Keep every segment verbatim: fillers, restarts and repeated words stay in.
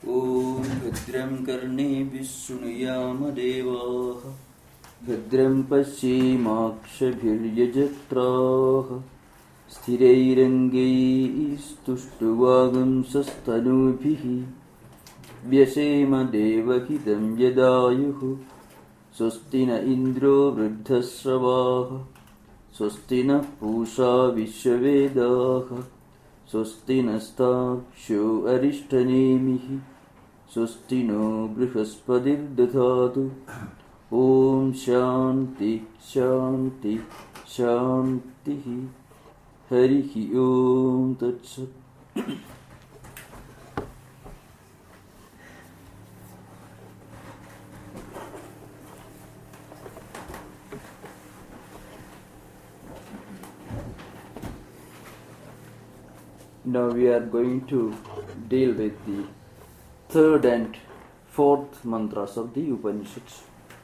ॐ भद्रं कर्णेभिः शृणुयाम देवाः भद्रं पश्येमाक्षभिर्यजत्राः स्थिरैरङ्गैस्तुष्टुवागुंसस्तनूभिः व्यसेम देवहितं यदायुः स्वस्ति न इन्द्रो वृद्धश्रवाः स्वस्ति नः पूषा विश्ववेदाः स्वस्ति नस्ताक्षो अरिष्टनेमिः स्वस्ति नो बृहस्पतिर्दधातु ॐ शान्ति शान्ति शान्तिः हरिः ॐ तत्सत्. Now we are going to deal with the third and fourth mantras of the Upanishads,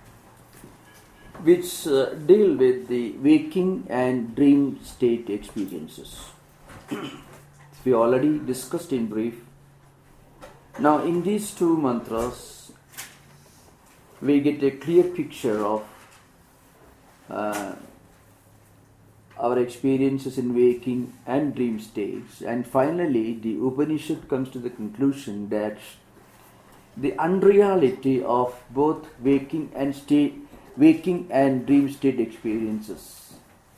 which uh, deal with the waking and dream state experiences. We already discussed in brief. Now in these two mantras, we get a clear picture of uh, our experiences in waking and dream states, and finally the Upanishad comes to the conclusion that the unreality of both waking and state, waking and dream state experiences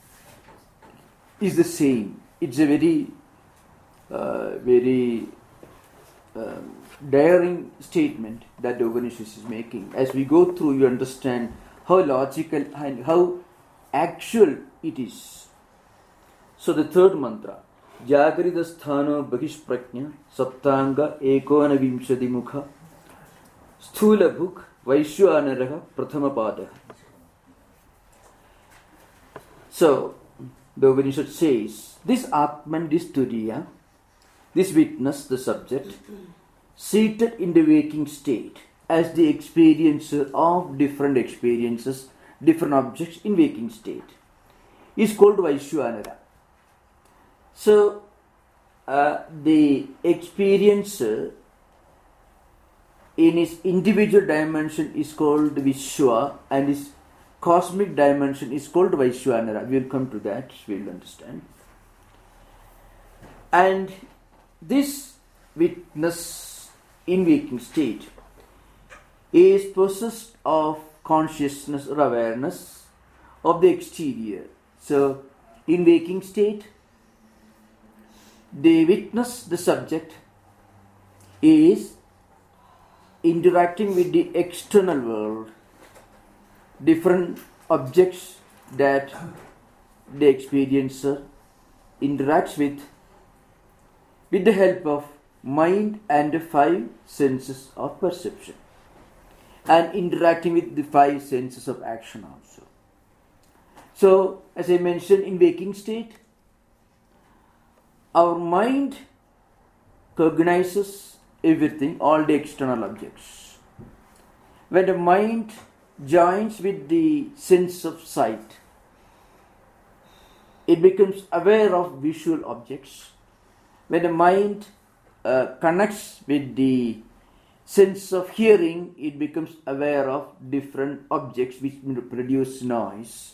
is the same. It's a very, uh, very um, daring statement that the Upanishad is making. As we go through, you understand how logical and how actual it is. So the third mantra, Jagrita sthano bahishprajna saptanga ekona vimshati mukha sthula bhuk vaishwanaraha prathama pada. So the Upanishad says, this Atman, this Turiya, this witness, the subject, seated in the waking state as the experiencer of different experiences, different objects in waking state, is called Vaishwanara. So, uh, the experiencer in his individual dimension is called Vishwa, and his cosmic dimension is called Vaishwanara. We will come to that, we will understand. And this witness in waking state is possessed of consciousness or awareness of the exterior. So, in waking state, the witness, the subject, is interacting with the external world, different objects that the experiencer interacts with, with the help of mind and the five senses of perception, and interacting with the five senses of action also. So, as I mentioned, in waking state, our mind cognizes everything, all the external objects. When the mind joins with the sense of sight, it becomes aware of visual objects. When the mind uh, connects with the sense of hearing, it becomes aware of different objects which produce noise.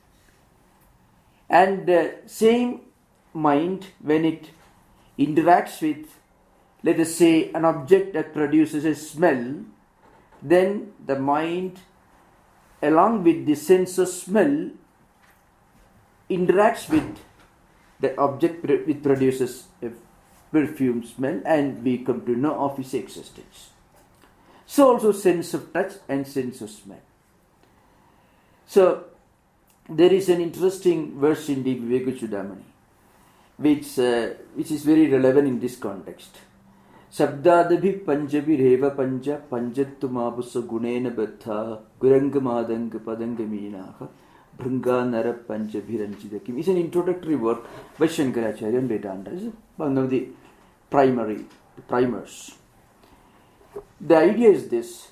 And the same mind, when it interacts with, let us say, an object that produces a smell, then the mind, along with the sense of smell, interacts with the object which produces a perfume smell, and we come to know of its existence. So also sense of touch and sense of smell. So there is an interesting verse in the Vivekachudamani, which uh, which is very relevant in this context. Sabdadabhi panjabi reva panja panjattu mapusa gunena baddha guranga madanga padanga meenaha bhringa nara panjabi ranjidakim. It's an introductory work by Shankaracharya and Vedanta. It's one of the primary primers. The idea is this.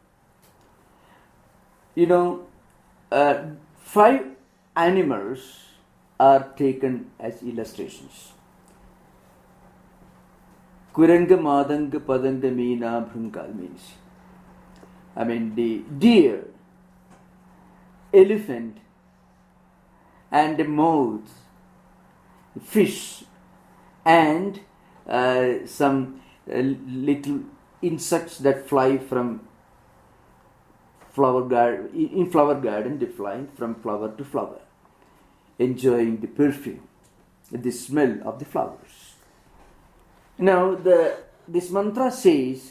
You know, uh, five animals are taken as illustrations. Kuranga Madanga Padanga Meena Bhrunkal means. I mean the deer, elephant, and the moth, fish, and uh, some uh, little insects that fly from flower garden. In flower garden, they fly from flower to flower, enjoying the perfume, the smell of the flowers. Now, the this mantra says,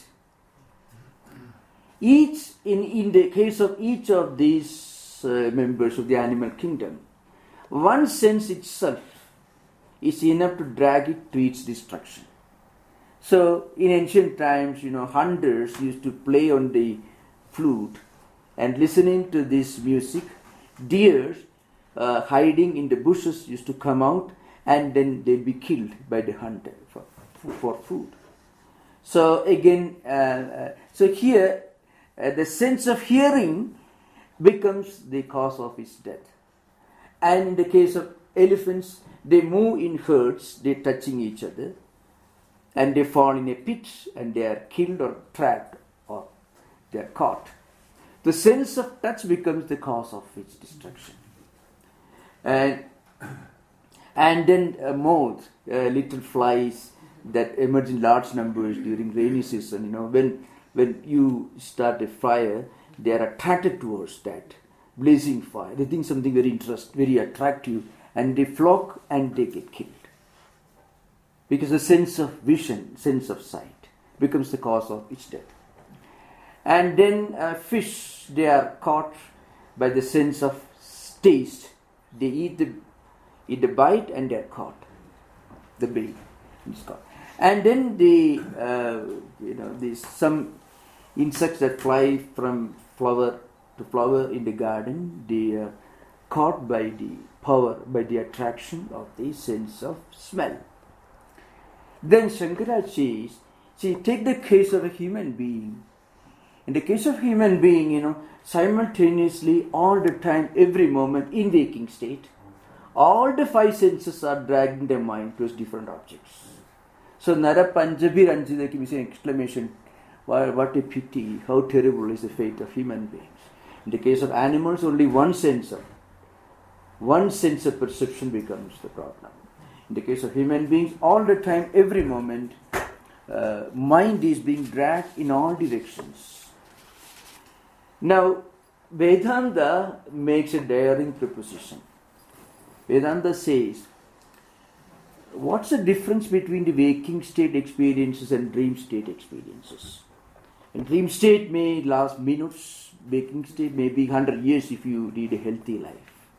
each in, in the case of each of these uh, members of the animal kingdom, one sense itself is enough to drag it to its destruction. So, in ancient times, you know, hunters used to play on the flute, and listening to this music, deer uh, hiding in the bushes used to come out, and then they'd be killed by the hunter for, for food. So again, uh, uh, so here, uh, the sense of hearing becomes the cause of his death. And in the case of elephants, they move in herds, they're touching each other, and they fall in a pit, and they are killed or trapped, or they are caught. The sense of touch becomes the cause of its destruction. And, and then uh, moth, uh, little flies that emerge in large numbers during rainy season. You know, when when you start a fire, they are attracted towards that blazing fire. They think something very interest, very attractive, and they flock and they get killed. Because the sense of vision, sense of sight, becomes the cause of its death. And then uh, fish, they are caught by the sense of taste. They eat the eat the bite and they are caught. The bait is caught. And then the uh, you know these some insects that fly from flower to flower in the garden, they are caught by the power, by the attraction of the sense of smell. Then Shankara says, see, take the case of a human being. In the case of human being, you know, simultaneously, all the time, every moment, in waking state, all the five senses are dragging their mind towards different objects. So, Nara Panjabir Anjidaki is an exclamation, what a pity, how terrible is the fate of human beings. In the case of animals, only one sensor, one sense of perception becomes the problem. In the case of human beings, all the time, every moment, uh, mind is being dragged in all directions. Now, Vedanta makes a daring proposition. Vedanta says, what's the difference between the waking state experiences and dream state experiences? And dream state may last minutes, waking state may be one hundred years if you lead a healthy life.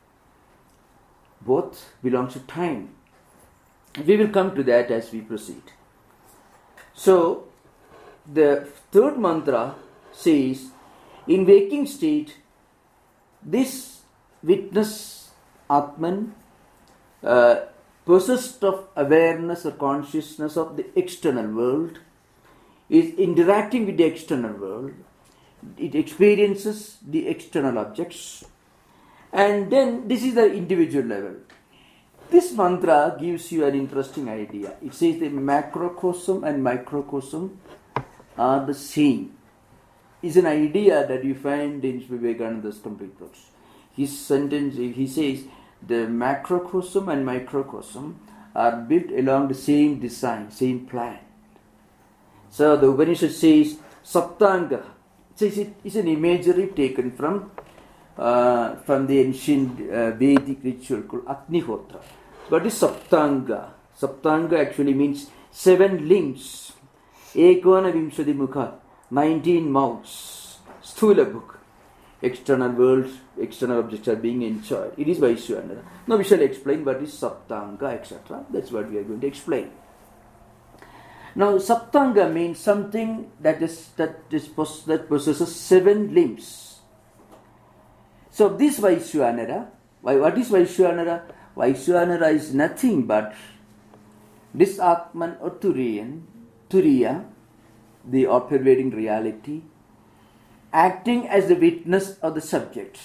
Both belong to time. We will come to that as we proceed. So, the third mantra says, in waking state, this witness, Atman, uh, possessed of awareness or consciousness of the external world, is interacting with the external world. It experiences the external objects. And then this is the individual level. This mantra gives you an interesting idea. It says the macrocosm and microcosm are the same. It's an idea that you find in Vivekananda's complete books. His sentence, he says, the macrocosm and microcosm are built along the same design, same plan. So the Upanishad says, Saptanga. It says it is an imagery taken from uh, from the ancient uh, Vedic ritual called Agnihotra. What is Saptanga? Saptanga actually means seven limbs. Ekvana Vimshadi Mukha, nineteen mouths. Sthula book. External worlds, external objects are being enjoyed. It is Vaishwanara. Now we shall explain what is Saptanga, et cetera. That's what we are going to explain. Now, Saptanga means something that is that is that possesses seven limbs. So this Vaishwanara, what is Vaishwanara? Vaishwanara is nothing but this Atman or Turiyan, Turiya, the all-pervading reality, acting as the witness of the subject,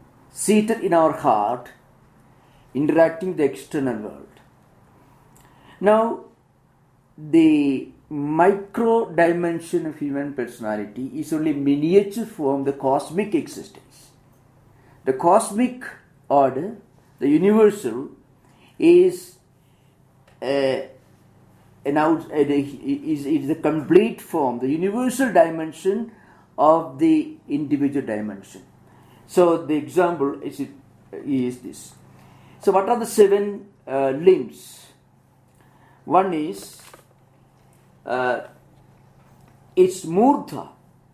seated in our heart, interacting with the external world. Now, the micro dimension of human personality is only miniature form of the cosmic existence. The cosmic order, the universal, is uh, an out, uh, is, is the complete form, the universal dimension of the individual dimension. So the example is, is this. So what are the seven uh, limbs? One is uh, it's murdha,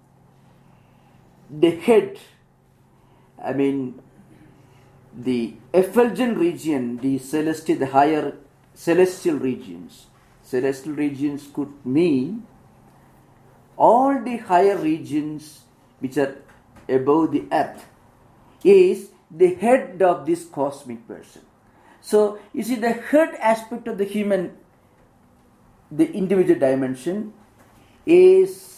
the head. I mean, the effulgent region, the celestial, the higher celestial regions. Celestial regions could mean all the higher regions which are above the earth is the head of this cosmic person. So, you see, the head aspect of the human, the individual dimension is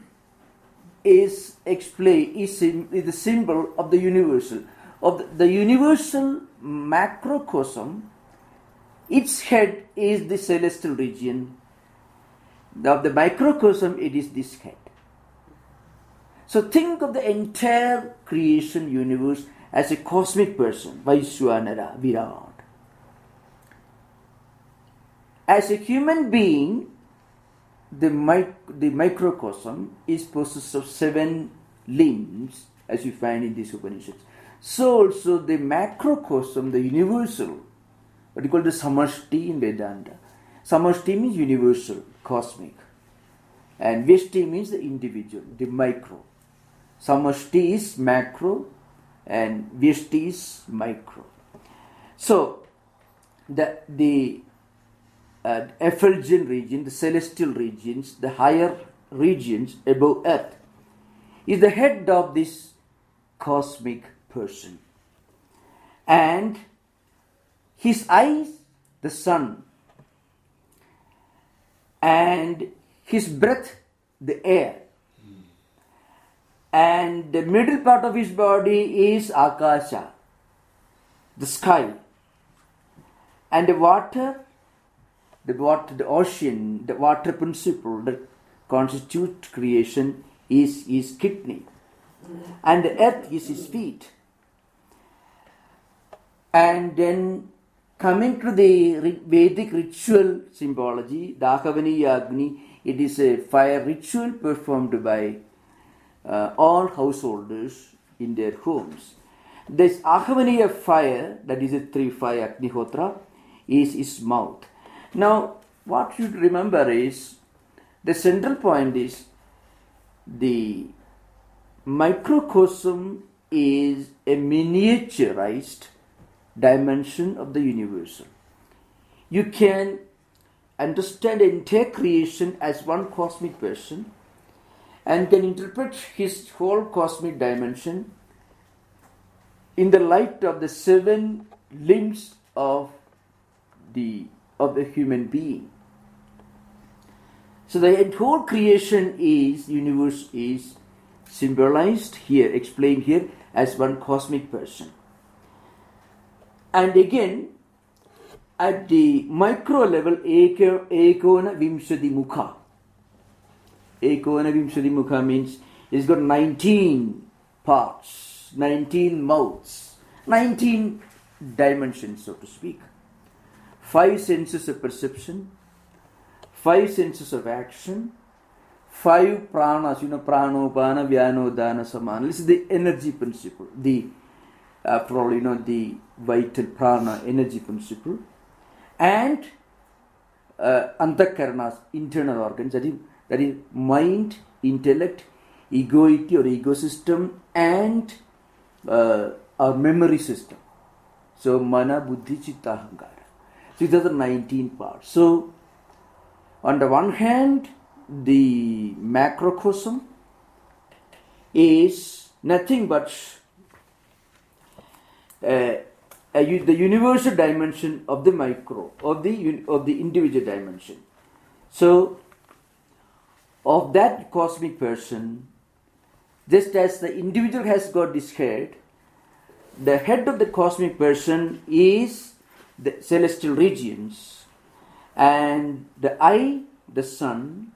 is explain is, is the symbol of the universal. Of the, the universal macrocosm, its head is the celestial region. Of the microcosm, it is this head. So think of the entire creation universe as a cosmic person, Vaishwanara, Virat. As a human being, the, mic- the microcosm is possessed of seven limbs, as you find in these Upanishads. So also the macrocosm, the universal, what you call the samashti in Vedanta. Samashti means universal, cosmic. And vyashti means the individual, the micro. Samashti is macro and vyashti is micro. So, the, the uh, effulgent region, the celestial regions, the higher regions above earth, is the head of this cosmic person. And his eyes, the sun, and his breath, the air, and the middle part of his body is akasha, the sky, and the water, the water, the ocean, the water principle that constitutes creation is his kidney, and the earth is his feet. And then coming to the Vedic ritual symbology, the Dahavaniya Agni, it is a fire ritual performed by uh, all householders in their homes. This Ahavaniya fire, that is a three fire Agnihotra, is his mouth. Now, what you should remember is, the central point is, the microcosm is a miniaturized dimension of the universal. You can understand entire creation as one cosmic person and can interpret his whole cosmic dimension in the light of the seven limbs of the of the human being. So the whole creation is, universe is symbolized here, explained here as one cosmic person. And again, at the micro level, Ekona Vimshadi Mukha. Ekona Vimshadi Mukha means it's got nineteen parts, nineteen mouths, nineteen dimensions, so to speak. Five senses of perception, five senses of action, five pranas, you know, pranopana, vyanodana, samana. This is the energy principle, the after all, you know, the vital prana, energy principle, and uh, antakarnas, internal organs, that is, that is mind, intellect, egoity or ecosystem, and uh, our memory system. So, mana, buddhi, chitta, ahankara. So, these are the nineteen parts. So, on the one hand, the macrocosm is nothing but Uh, uh, the universal dimension of the micro, of the of the individual dimension. So, of that cosmic person, just as the individual has got this head, the head of the cosmic person is the celestial regions, And the I, the sun,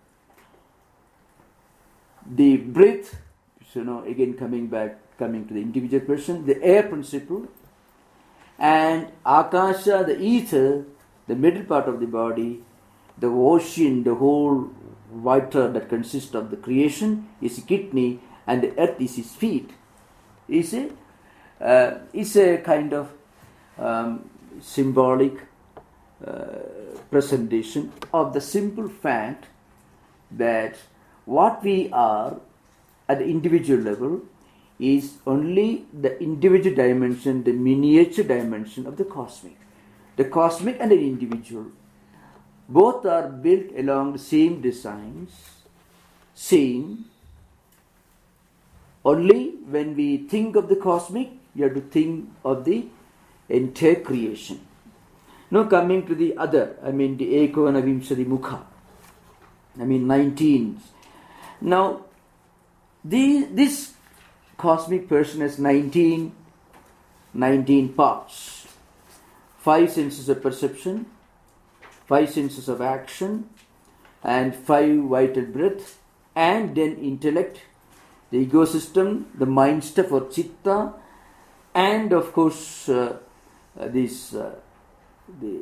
the breath, so you know, again coming back, coming to the individual person, the air principle, and Akasha, the ether, the middle part of the body, the ocean, the whole water that consists of the creation is a kidney, and the earth is his feet. Is a, uh, is a kind of um, symbolic uh, presentation of the simple fact that what we are at the individual level is only the individual dimension, the miniature dimension of the cosmic. The cosmic and the individual, both are built along the same designs, same. Only when we think of the cosmic, you have to think of the entire creation. Now coming to the other, I mean the Ekona Vimsadi Mukha, I mean nineteen. Now, the, this cosmic person has nineteen, nineteen parts. Five senses of perception, five senses of action, and five vital breath, and then intellect, the ecosystem, the mind stuff or chitta, and of course uh, uh, this, uh, the,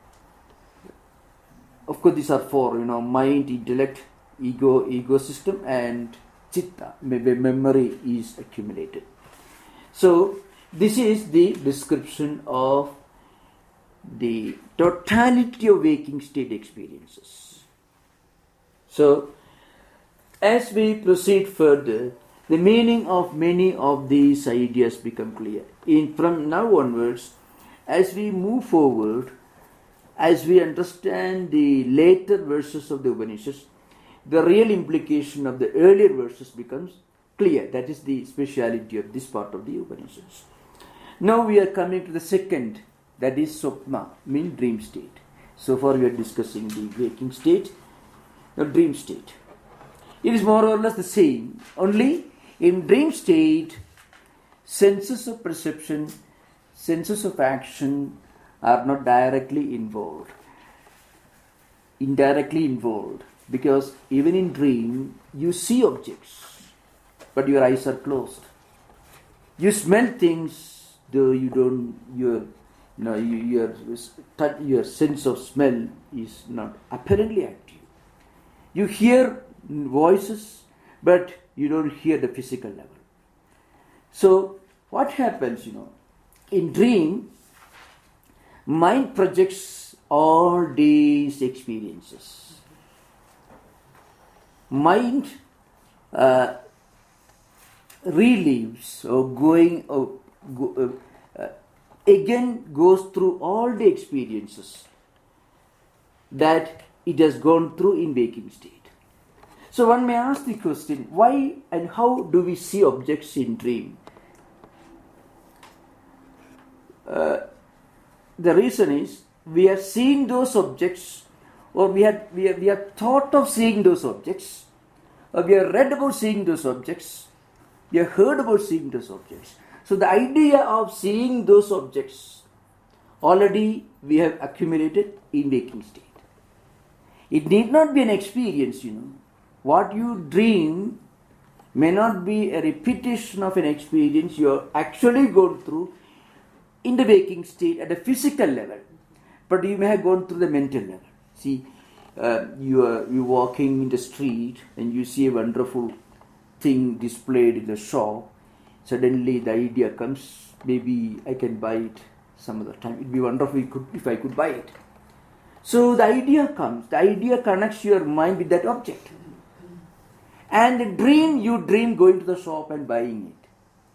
of course these are four, you know, mind, intellect, ego, ecosystem, and chitta, maybe memory is accumulated. So this is the description of the totality of waking state experiences. So as we proceed further, the meaning of many of these ideas become clear. In from now onwards, as we move forward, as we understand the later verses of the Upanishads, the real implication of the earlier verses becomes clear. That is the speciality of this part of the Upanishads. Now we are coming to the second, that is Swapna, mean dream state. So far we are discussing the waking state, the dream state. It is more or less the same, only in dream state, senses of perception, senses of action are not directly involved, indirectly involved, because even in dream you see objects, but your eyes are closed. You smell things, though you don't, your, you know, your, your sense of smell is not apparently active. You hear voices, but you don't hear the physical level. So what happens, you know, in dream, mind projects all these experiences. Mind uh, relives or going or go, uh, uh, again goes through all the experiences that it has gone through in waking state. So one may ask the question, why and how do we see objects in dream? Uh, the reason is we have seen those objects, or we have, we have we have thought of seeing those objects, or we have read about seeing those objects, we have heard about seeing those objects. So the idea of seeing those objects already we have accumulated in waking state. It need not be an experience, you know. What you dream may not be a repetition of an experience you are actually gone through in the waking state at a physical level, but you may have gone through the mental level. See, uh, you are you walking in the street and you see a wonderful thing displayed in the shop. Suddenly the idea comes, maybe I can buy it some other time. It'd be wonderful if, could, if I could buy it. So the idea comes, the idea connects your mind with that object. And the dream, you dream going to the shop and buying it.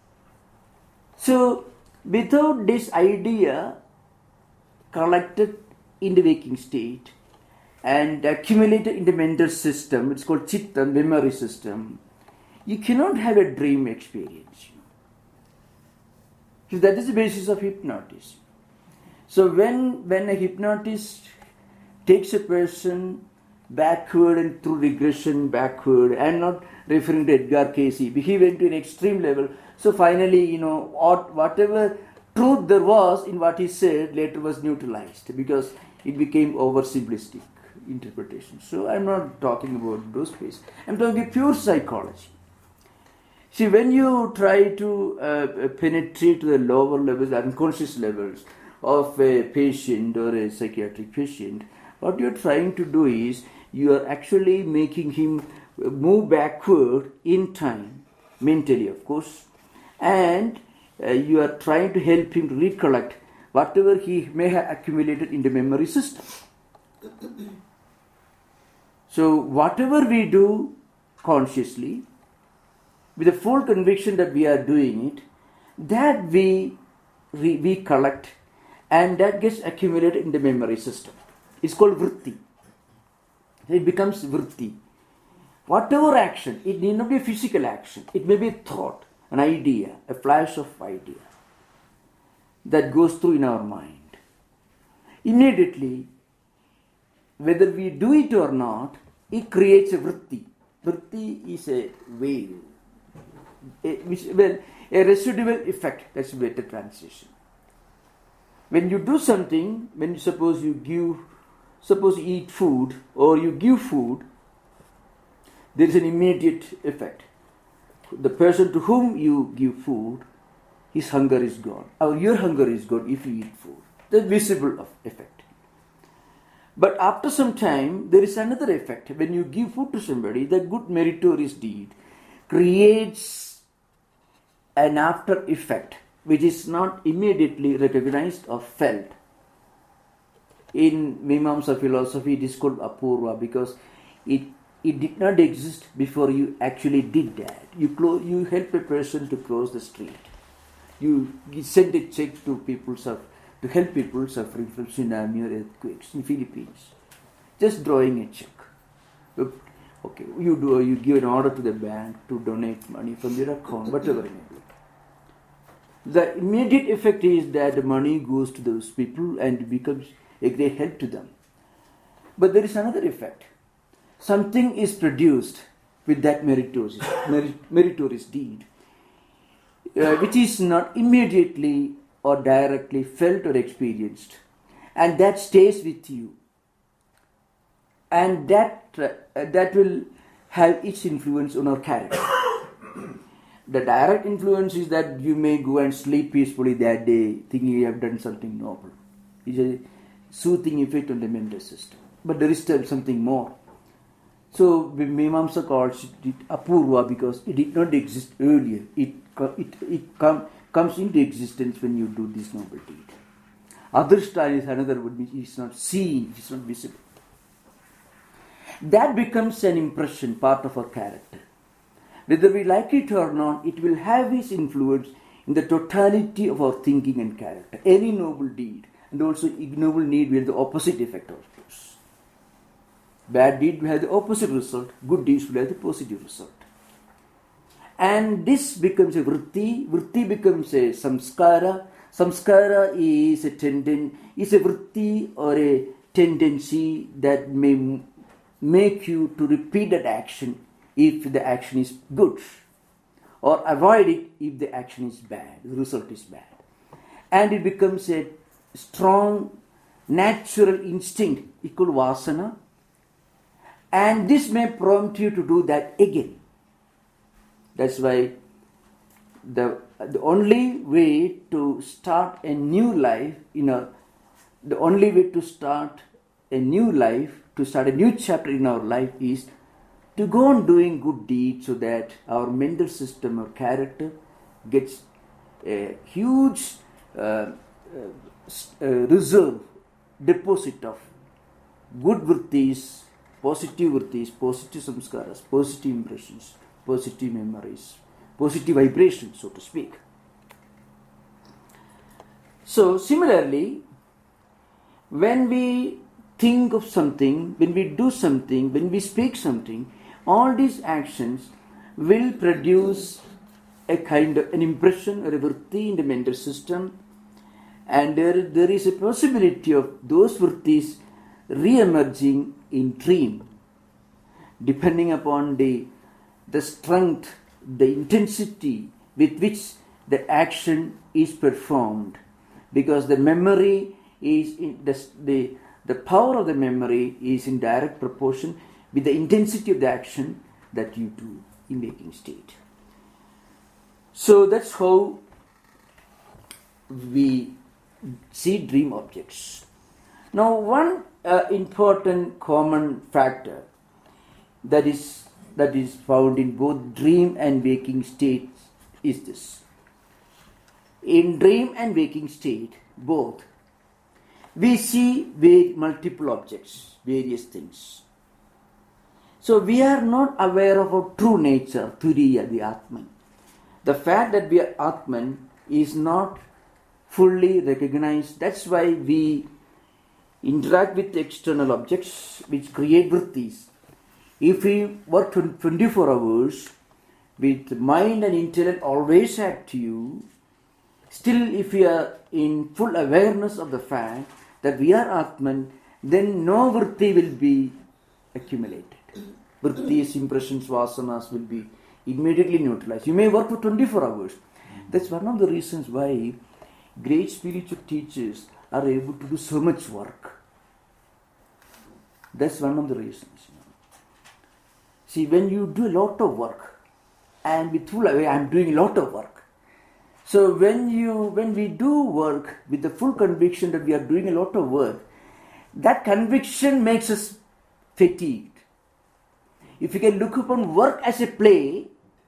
So without this idea collected in the waking state and accumulated in the mental system, it's called chitta, memory system, you cannot have a dream experience. So that is the basis of hypnotism. So when, when a hypnotist takes a person backward and through regression backward, and not referring to Edgar Cayce, he went to an extreme level. So finally, you know, what, whatever truth there was in what he said later was neutralized, because it became oversimplistic interpretation. So I'm not talking about those cases. I'm talking pure psychology. See, when you try to uh, penetrate the lower levels, unconscious levels of a patient or a psychiatric patient, what you're trying to do is you are actually making him move backward in time, mentally of course, and uh, you are trying to help him to recollect whatever he may have accumulated in the memory system. So whatever we do consciously, with the full conviction that we are doing it, that we, we, we collect, and that gets accumulated in the memory system. It's called vritti. It becomes vritti. Whatever action, it need not be a physical action. It may be a thought, an idea, a flash of idea that goes through in our mind. Immediately, whether we do it or not, it creates a vritti. Vritti is a wave. A, which, well, a residual effect, that's a better translation. When you do something, when you suppose you give, suppose you eat food or you give food, there is an immediate effect. The person to whom you give food, his hunger is gone, or your hunger is gone if you eat food. The visible effect. But after some time, there is another effect. When you give food to somebody, the good meritorious deed creates an after effect which is not immediately recognized or felt. In Mimamsa philosophy, it is called apurva because it it did not exist before you actually did that. You clo- you help a person to cross the street. You, you send a check to people suffer, to help people suffering from tsunami or earthquakes in Philippines. Just drawing a check. Okay, you do you give an order to the bank to donate money from their account, whatever it may be. The immediate effect is that the money goes to those people and becomes a great help to them. But there is another effect. Something is produced with that meritorious, merit, meritorious deed, uh, which is not immediately or directly felt or experienced, and that stays with you. And that uh, that will have its influence on our character. The direct influence is that you may go and sleep peacefully that day, thinking you have done something noble. It's a soothing effect on the mental system. But there is still something more. So Mimamsa calls it apurva because it did not exist earlier. It it it come, comes into existence when you do this noble deed. Adrishta is another word which is not seen, it is not visible. That becomes an impression, part of our character. Whether we like it or not, it will have its influence in the totality of our thinking and character. Any noble deed and also ignoble deed will have the opposite effect, of course. Bad deed will have the opposite result, good deeds will have the positive result. And this becomes a vritti, vritti becomes a samskara. Samskara is a tenden, is a vritti or a tendency that may make you to repeat that action if the action is good, or avoid it if the action is bad, the result is bad. And it becomes a strong natural instinct, equal vasana, and this may prompt you to do that again. That's why the the only way to start a new life in a the only way to start a new life, to start a new chapter in our life is to go on doing good deeds so that our mental system or character gets a huge uh, uh, uh, reserve, deposit of good vrittis, positive vrittis, positive samskaras, positive impressions, positive memories, positive vibrations, so to speak. So similarly, when we think of something, when we do something, when we speak something, all these actions will produce a kind of an impression or a vritti in the mental system, and there, there is a possibility of those vrittis re-emerging in dream, depending upon the, the strength, the intensity with which the action is performed, because the memory is in the, the, the power of the memory is in direct proportion with the intensity of the action that you do in waking state. So that's how we see dream objects. Now, one uh, important common factor that is that is found in both dream and waking states is this. In dream and waking state, both, we see very multiple objects, various things. So we are not aware of our true nature, Turiya, the Atman. The fact that we are Atman is not fully recognized. That's why we interact with external objects which create vrittis. If we work twenty-four hours with mind and intellect always active, still if we are in full awareness of the fact that we are Atman, then no vritti will be accumulated. Vrittis, impressions, vasanas will be immediately neutralized. You may work for twenty-four hours. That's one of the reasons why great spiritual teachers are able to do so much work. That's one of the reasons. You know. See, when you do a lot of work, and with full away, I'm doing a lot of work. So when you, when we do work with the full conviction that we are doing a lot of work, that conviction makes us fatigued. If you can look upon work as a play,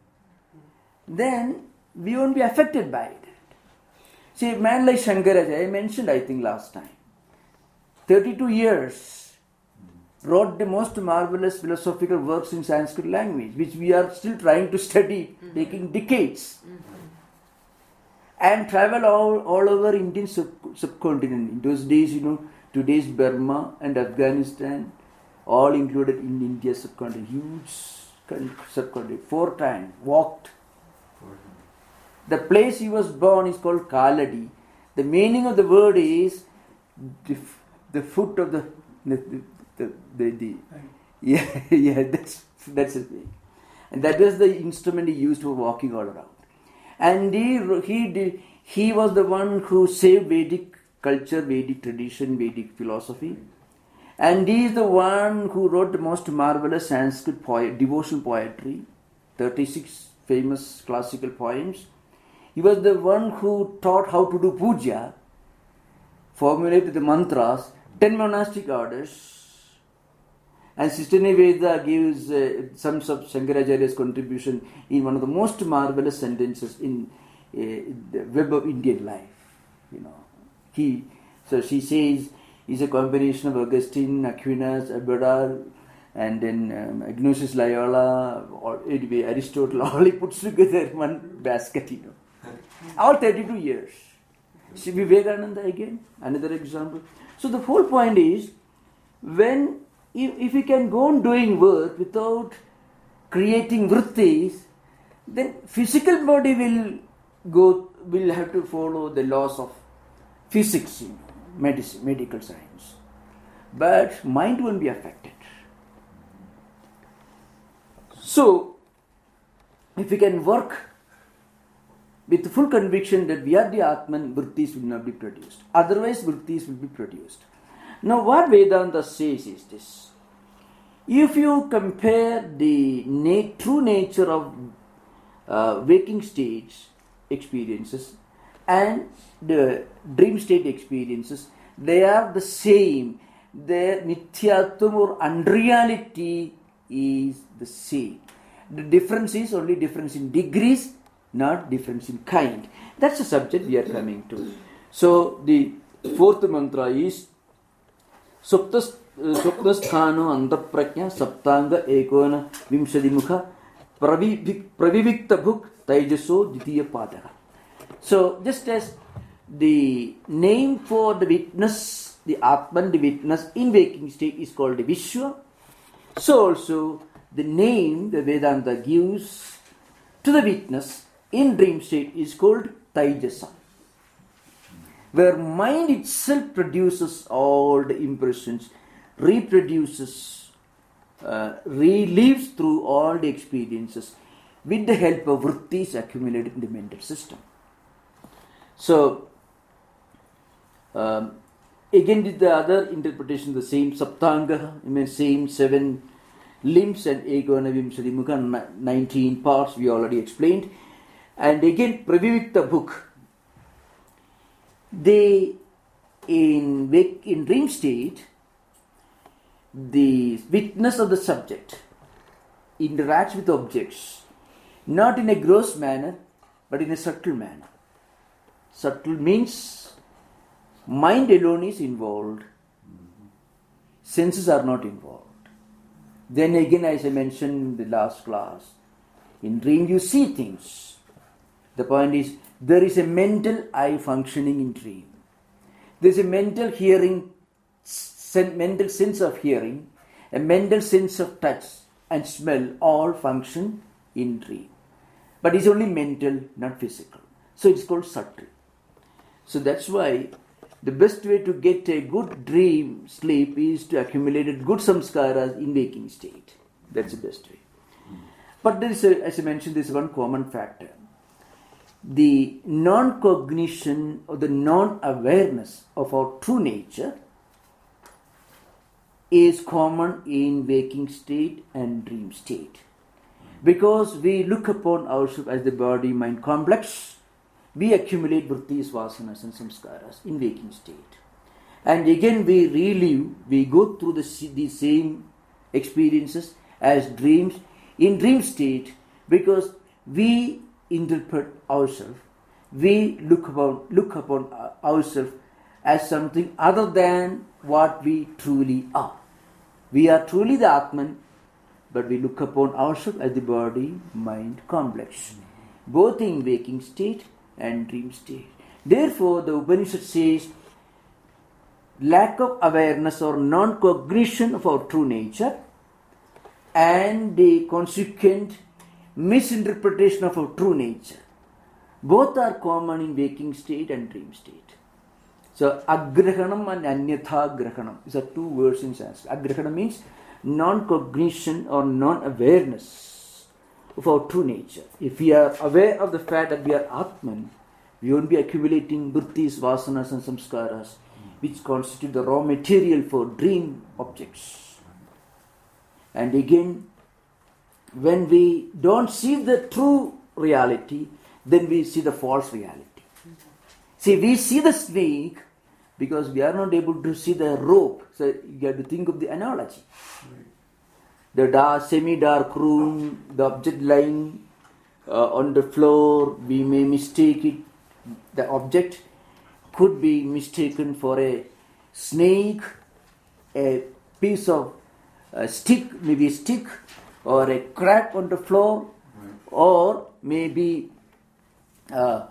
then we won't be affected by it. See, a man like Shankaracharya, I mentioned I think last time, thirty-two years, wrote the most marvelous philosophical works in Sanskrit language, which we are still trying to study, mm-hmm. taking decades. Mm-hmm. And travel all, all over Indian sub, subcontinent. In those days, you know, today's Burma and Afghanistan, all included in India subcontinent, huge subcontinent, four times, walked. The place he was born is called Kaladi. The meaning of the word is the, the foot of the, the, the, the, the yeah, yeah, that's, that's his name. And that was the instrument he used for walking all around. And he, he, did, he was the one who saved Vedic culture, Vedic tradition, Vedic philosophy. And he is the one who wrote the most marvelous Sanskrit poet, devotional poetry, thirty-six famous classical poems. He was the one who taught how to do puja, formulated the mantras, ten monastic orders. And Sister Niveda gives uh, some of Shankaracharya's contribution in one of the most marvelous sentences in uh, the web of Indian life. You know, he so she says he's a combination of Augustine, Aquinas, Abelard, and then um, Ignatius Loyola, or anyway Aristotle. All he puts together in one basket. You know, all thirty-two years. See Vivekananda again, another example. So the whole point is when. If, if we can go on doing work without creating vrittis, then physical body will go will have to follow the laws of physics, you know, medicine, medical science. But mind won't be affected. So, if we can work with the full conviction that we are the Atman, vrittis will not be produced. Otherwise, vrittis will be produced. Now, what Vedanta says is this. If you compare the na- true nature of uh, waking stage experiences and the dream state experiences, they are the same. Their nithyatvam or unreality is the same. The difference is only difference in degrees, not difference in kind. That's the subject we are coming to. So, the fourth mantra is Suptasthano Antaprajna Saptanga Ekona Vimshadimukha Pravivikta Bhuk Taijaso Ditiya Padara. So, just as the name for the witness, the Atman, the witness in waking state is called the Vishwa, so also the name the Vedanta gives to the witness in dream state is called Taijasa, where mind itself produces all the impressions, reproduces, uh, relives through all the experiences with the help of vrittis accumulated in the mental system. So, um, again with the other interpretation, the same Saptanga, I mean same seven limbs and Ekona Vimsati Mukha, nineteen parts we already explained. And again, Pravivikta book, they, in, wake, in dream state, the witness of the subject interacts with objects, not in a gross manner, but in a subtle manner. Subtle means mind alone is involved, senses are not involved. Then again, as I mentioned in the last class, in dream you see things. The point is, there is a mental eye functioning in dream. There is a mental hearing, sen- mental sense of hearing, a mental sense of touch and smell, all function in dream. But it's only mental, not physical. So it's called subtle. So that's why the best way to get a good dream sleep is to accumulate good samskaras in waking state. That's the best way. But there is, a, as I mentioned, there is one common factor. The non-cognition or the non-awareness of our true nature is common in waking state and dream state. Because we look upon ourselves as the body-mind complex, we accumulate vrittis, vasanas and samskaras in waking state. And again we relive, we go through the, the same experiences as dreams in dream state, because we interpret ourselves, we look upon, look upon ourselves as something other than what we truly are. We are truly the Atman, but we look upon ourselves as the body-mind complex, both in waking state and dream state. Therefore, the Upanishad says, lack of awareness or non-cognition of our true nature and the consequent misinterpretation of our true nature, both are common in waking state and dream state. So, agrahanam and anyatha grahanam. These are two words in Sanskrit. Agrahanam means non-cognition or non-awareness of our true nature. If we are aware of the fact that we are Atman, we won't be accumulating vrittis, vasanas and samskaras, which constitute the raw material for dream objects. And again, when we don't see the true reality, then we see the false reality. See, we see the snake because we are not able to see the rope. So you have to think of the analogy. The dark, semi-dark room, the object lying uh, on the floor, we may mistake it. The object could be mistaken for a snake, a piece of a stick, maybe a stick, or a crack on the floor, right. Or maybe uh,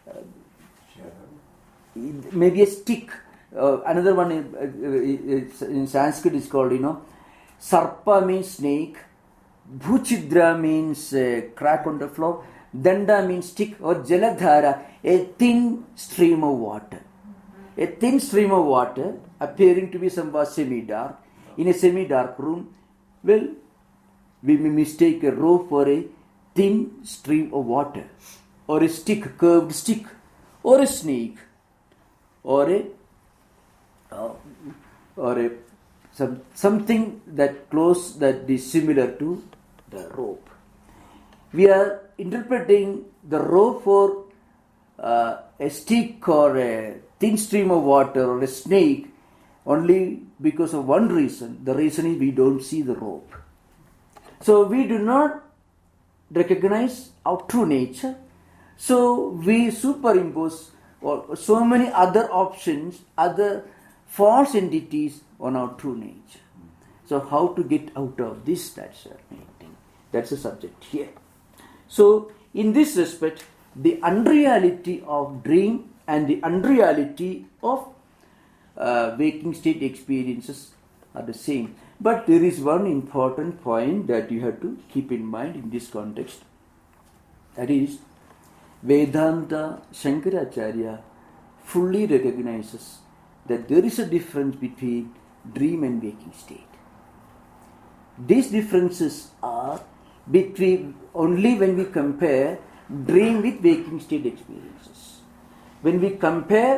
maybe a stick. Uh, another one is, uh, in Sanskrit is called, you know, Sarpa means snake, Bhuchidra means uh, crack on the floor, Danda means stick, or Jaladhara, a thin stream of water. A thin stream of water appearing to be somewhat semi-dark, in a semi-dark room, well, we may mistake a rope for a thin stream of water, or a stick, curved stick, or a snake, or a uh, or a some, something that close that is similar to the rope. We are interpreting the rope for uh, a stick or a thin stream of water or a snake only because of one reason. The reason is we don't see the rope. So we do not recognize our true nature. So we superimpose or so many other options, other false entities on our true nature. So how to get out of this? That's the main thing. That's the subject here. So in this respect, the unreality of dream and the unreality of uh, waking state experiences are the same. But there is one important point that you have to keep in mind in this context. That is, Vedanta Shankaracharya fully recognizes that there is a difference between dream and waking state. These differences are between only when we compare dream with waking state experiences. When we compare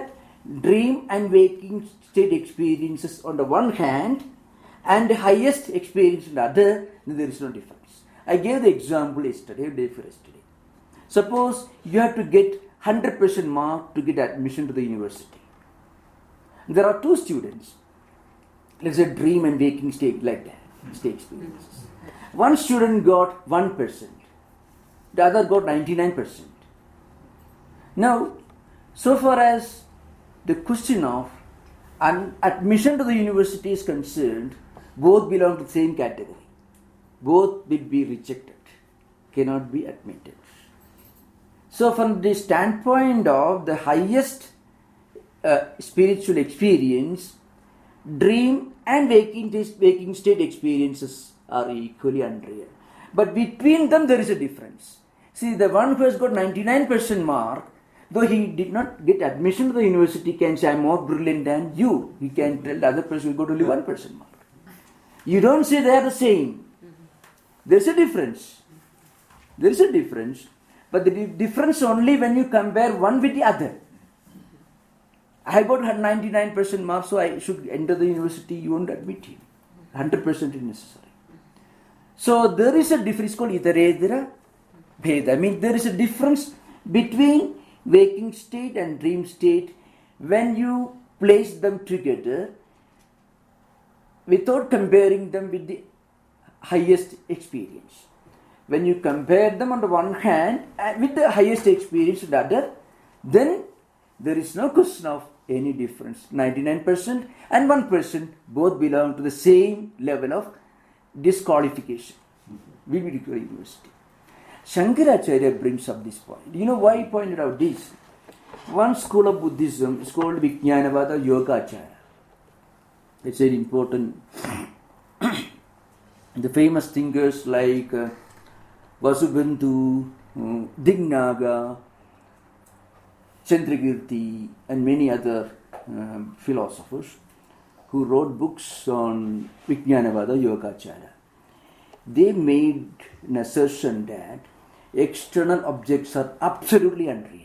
dream and waking state experiences on the one hand and the highest experience on the other, then there is no difference. I gave the example yesterday, day before yesterday. Suppose you have to get one hundred percent mark to get admission to the university. There are two students. Let's say dream and waking state like that, state experiences. One student got one percent. The other got ninety-nine percent. Now, so far as the question of an admission to the university is concerned, both belong to the same category. Both will be rejected, cannot be admitted. So from the standpoint of the highest uh, spiritual experience, dream and waking, waking state experiences are equally unreal. But between them there is a difference. See, the one who has got ninety-nine percent mark, though he did not get admission to the university, can say, I am more brilliant than you. He can tell the other person will got only one percent mark. You don't say they are the same. There is a difference. There is a difference. But the difference only when you compare one with the other. I got ninety-nine percent marks, so I should enter the university. You won't admit him. one hundred percent is necessary. So there is a difference called itaredhira bheda. I mean, there is a difference between waking state and dream state when you place them together without comparing them with the highest experience. When you compare them on the one hand and with the highest experience on the other, then there is no question of any difference. ninety-nine percent and one percent both belong to the same level of disqualification. We will go to university. Shankaracharya brings up this point. You know why he pointed out this? One school of Buddhism is called Vijnanavada Yogacharya. It's very important. The famous thinkers like uh, Vasubandhu, uh, Dignaga, Chandrakirti, and many other uh, philosophers who wrote books on Vijnanavada Yogacharya. They made an assertion that external objects are absolutely unreal.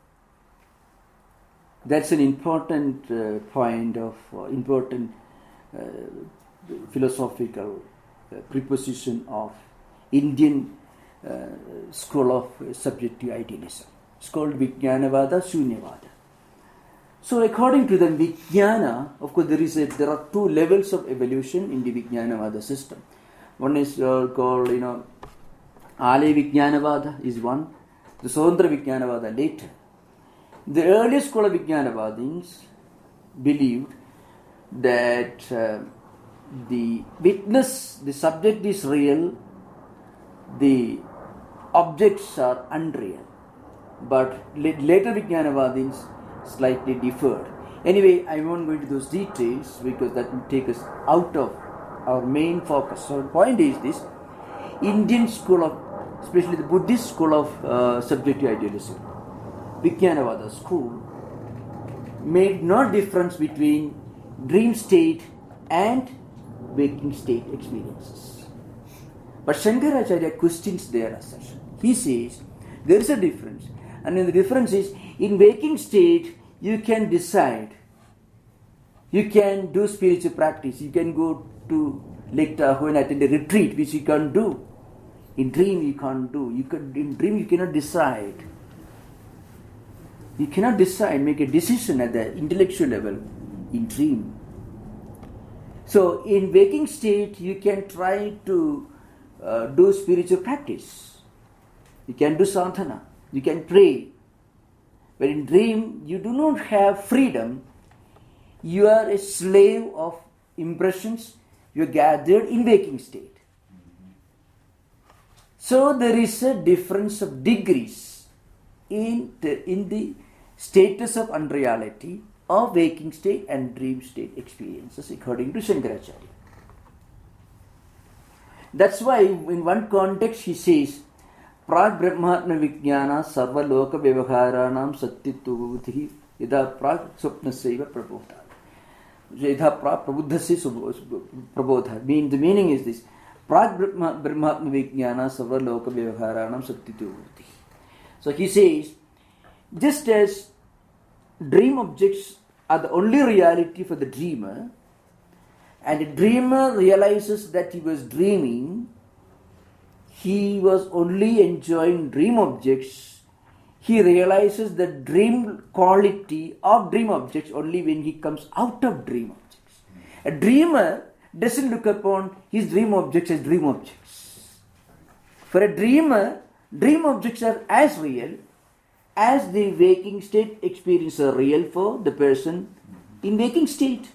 That's an important uh, point of uh, important uh, philosophical uh, preposition of Indian uh, school of subjective idealism. It's called Vijnanavada Shunyavada. So according to them, Vijnana, of course there is a, there are two levels of evolution in the Vijnanavada system. One is uh, called, you know, Ale Vijnanavada is one, the Swandra Vijnanavada later. The early school of Vijnanavadins believed that uh, the witness, the subject is real, the objects are unreal. But later Vijnanavadins slightly differed. Anyway, I won't go into those details because that will take us out of our main focus. So the point is this: Indian school of, especially the Buddhist school of uh, subjective idealism, Vijnanavada school, made no difference between dream state and waking state experiences. But Shankaracharya questions their assertion. He says there is a difference, and the difference is in waking state you can decide, you can do spiritual practice, you can go to Lake Tahoe and attend a retreat, which you can't do. In dream you can't do. You can, in dream you cannot decide. You cannot decide, make a decision at the intellectual level in dream. So in waking state you can try to uh, do spiritual practice. You can do sadhana. You can pray. But in dream you do not have freedom. You are a slave of impressions you are gathered in waking state. So there is a difference of degrees in the, in the status of unreality of waking state and dream state experiences according to Shankaracharya. That's why in one context he says, Prag Brahmatma Vijnana Sarva Loka Vyavaharanam Satyituvutihi Yada Prag Swapnasaiva Prabodha. Yada Prag Prabudhasi Prabodha. Mean the meaning is this: Prag Brahmatma Vijnana Sarva Loka Vyavaharanam Satyituvutihi. So he says, just as dream objects are the only reality for the dreamer, and the dreamer realizes that he was dreaming, he was only enjoying dream objects, he realizes the dream quality of dream objects only when he comes out of dream objects. A dreamer doesn't look upon his dream objects as dream objects. For a dreamer, dream objects are as real as the waking state experience are real for the person in waking state.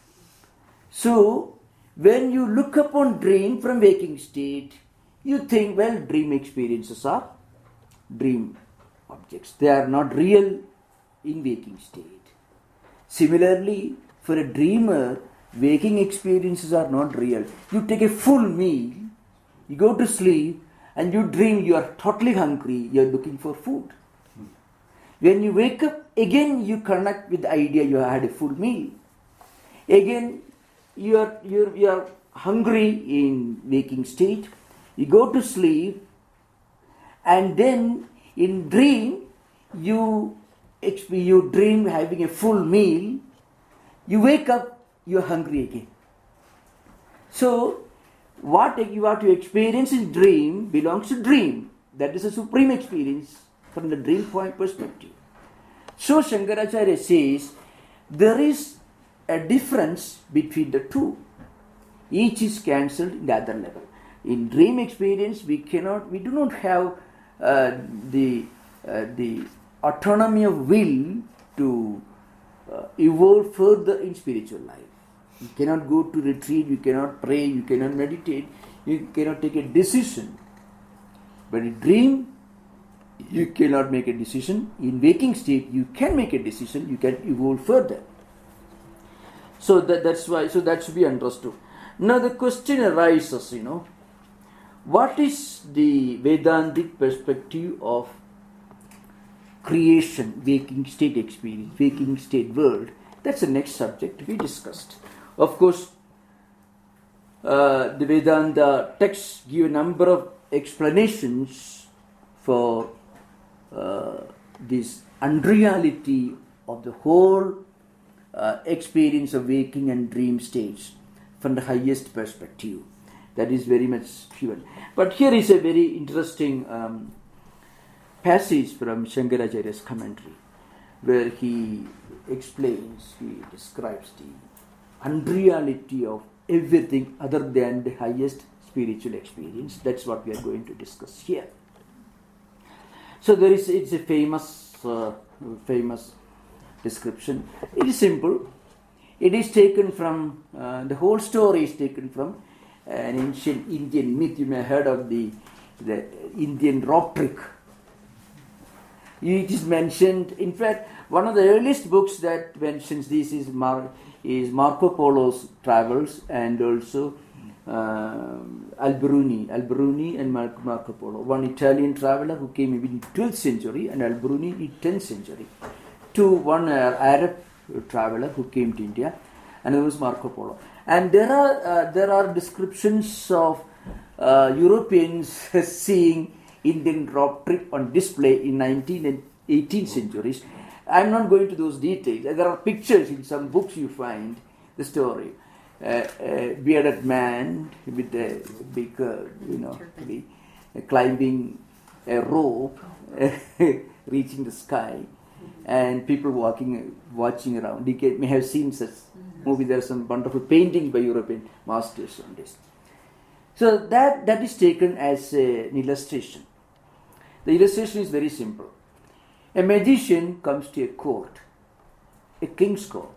So, when you look upon dream from waking state, you think, well, dream experiences are dream objects. They are not real in waking state. Similarly, for a dreamer, waking experiences are not real. You take a full meal, you go to sleep, and you dream you are totally hungry, you are looking for food. When you wake up, again you connect with the idea you had a full meal. Again, you are, you are, you are hungry in waking state. You go to sleep, and then in dream, you, you dream having a full meal. You wake up, you are hungry again. So, what you are to experience in dream belongs to dream. That is a supreme experience from the dream point perspective. So Shankaracharya says there is a difference between the two. Each is cancelled in the other level. In dream experience, we cannot, we do not have uh, the uh, the autonomy of will to uh, evolve further in spiritual life. You cannot go to retreat, you cannot pray, you cannot meditate, you cannot take a decision. But in dream, you cannot make a decision. In waking state, you can make a decision, you can evolve further. So that, that's why, so that should be understood. Now the question arises, you know, what is the Vedantic perspective of creation, waking state experience, waking state world? That's the next subject to be discussed. Of course, uh, the Vedanta texts give a number of explanations for uh, this unreality of the whole uh, experience of waking and dream states from the highest perspective. That is very much given. But here is a very interesting um, passage from Shankaracharya's commentary, where he explains, he describes the unreality of everything other than the highest spiritual experience. That's what we are going to discuss here. So there is, it's a famous, uh, famous description. It is simple. It is taken from, uh, the whole story is taken from an ancient Indian myth. You may have heard of the, the Indian rope trick. It is mentioned, in fact, one of the earliest books that mentions this is, Mar, is Marco Polo's travels, and also uh, Al-Biruni, Al-Biruni and Mar- Marco Polo, one Italian traveler who came in the twelfth century, and Al-Biruni in tenth century, to one uh, Arab traveler who came to India, and it was Marco Polo. And there are uh, there are descriptions of uh, Europeans seeing Indian rope trick on display in nineteenth and eighteenth centuries. I'm not going to those details. There are pictures in some books you find the story. Uh, a bearded man with a big, uh, you know, the, uh, climbing a rope, reaching the sky, and people walking, watching around. You may have seen such movie. There are some wonderful paintings by European masters on this. So that that is taken as a, an illustration. The illustration is very simple. A magician comes to a court, a king's court,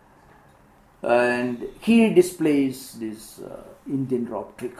and he displays this uh, Indian rope trick.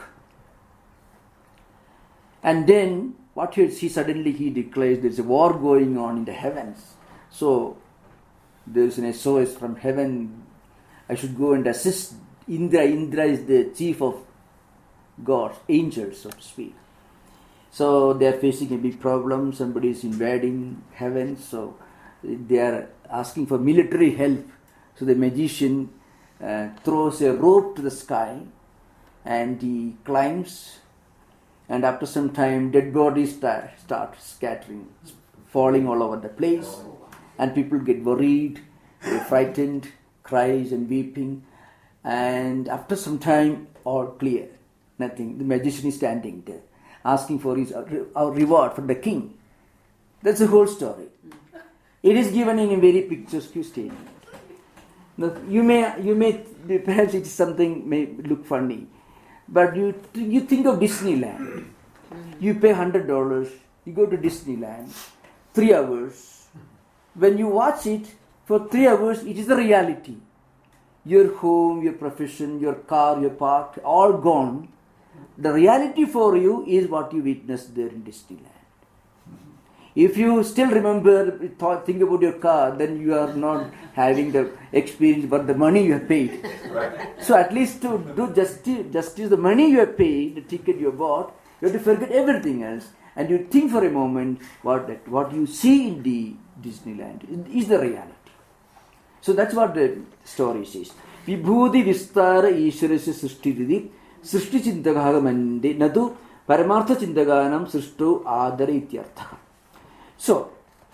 And then what he, he suddenly he declares there is a war going on in the heavens. So there is an S O S from heaven. I should go and assist Indra. Indra is the chief of gods, angels, so to speak. So they are facing a big problem. Somebody is invading heaven. So they are asking for military help. So the magician uh, throws a rope to the sky, and he climbs. And after some time, dead bodies start, start scattering, falling all over the place. And people get worried. frightened, cries and weeping, and after some time, all clear, nothing. The magician is standing there, asking for his uh, reward from the king. That's the whole story. It is given in a very picturesque statement. Now, you may, you may, perhaps it is something may look funny, but you you think of Disneyland. You pay hundred dollars. You go to Disneyland, three hours. When you watch it for three hours, it is the reality. Your home, your profession, your car, your park, all gone. The reality for you is what you witnessed there in Disneyland. If you still remember, thought, think about your car, then you are not having the experience, but the money you have paid. Right. So at least to do justice, justice, the money you have paid, the ticket you have bought, you have to forget everything else, and you think for a moment what that, what you see in the Disneyland is the reality. So that's what the story says. Vibhuti vistara ishwarasya srishtididi srishti chintagagamande nadu paramartha chintaganam srishto adara ityartha. So,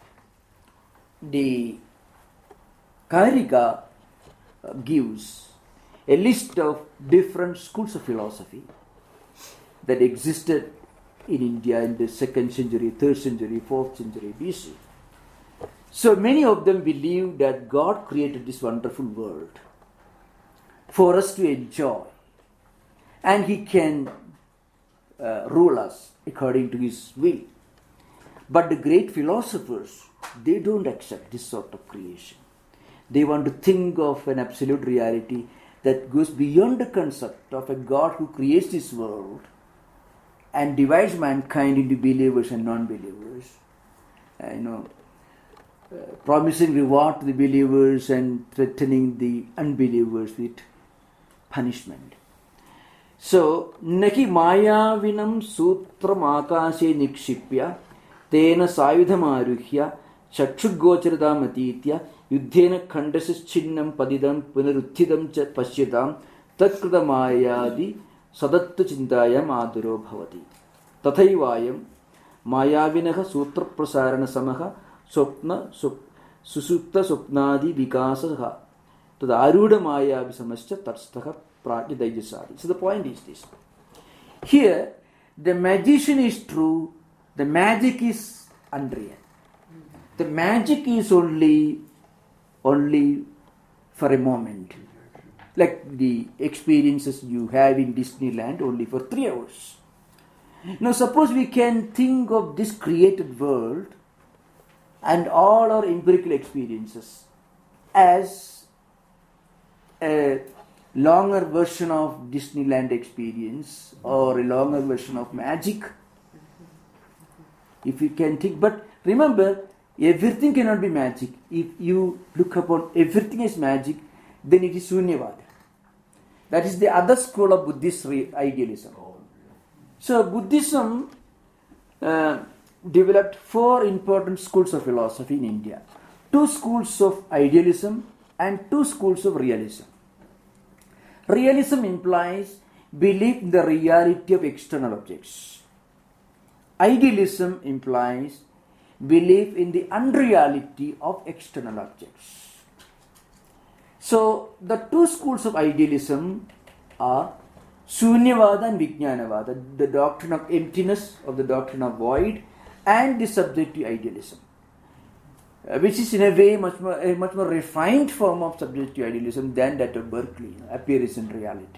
the Karika gives a list of different schools of philosophy that existed in India in the second century, third century, fourth century B C. So many of them believe that God created this wonderful world for us to enjoy, and He can uh, rule us according to His will. But the great philosophers, they don't accept this sort of creation. They want to think of an absolute reality that goes beyond the concept of a God who creates this world and divides mankind into believers and non-believers. Uh, you know, uh, promising reward to the believers and threatening the unbelievers with punishment. So, Naki Maya Vinam Sutram Akashe Nikshipya Tena Sayudhamaruhya Chakshugocharadam Atitya Yudhena Khandaschinnam Padidam Punaruthidam Cha Pasyatam Tatkridamayadi Sadatta Chintayam Aduro Bhavati Tathaivayam Mayavinaha Sutra Prasarana Samaha Sopna Susupta Sopnadi Vikasaha Tadaruda Maya Visamascha Tatstha Prajna Daijasadi. So the point is this. Here, the magician is true. The magic is unreal. The magic is only, only for a moment. Like the experiences you have in Disneyland only for three hours. Now suppose we can think of this created world and all our empirical experiences as a longer version of Disneyland experience or a longer version of magic. If you can think, but remember, everything cannot be magic. If you look upon everything as magic, then it is Sunyavada. That is the other school of Buddhist idealism. So Buddhism uh, developed four important schools of philosophy in India. Two schools of idealism and two schools of realism. Realism implies belief in the reality of external objects. Idealism implies belief in the unreality of external objects. So, the two schools of idealism are Sunyavada and Vijnanavada, the doctrine of emptiness, of the doctrine of void, and the subjective idealism, uh, which is in a way much more, a much more refined form of subjective idealism than that of Berkeley, appears in reality.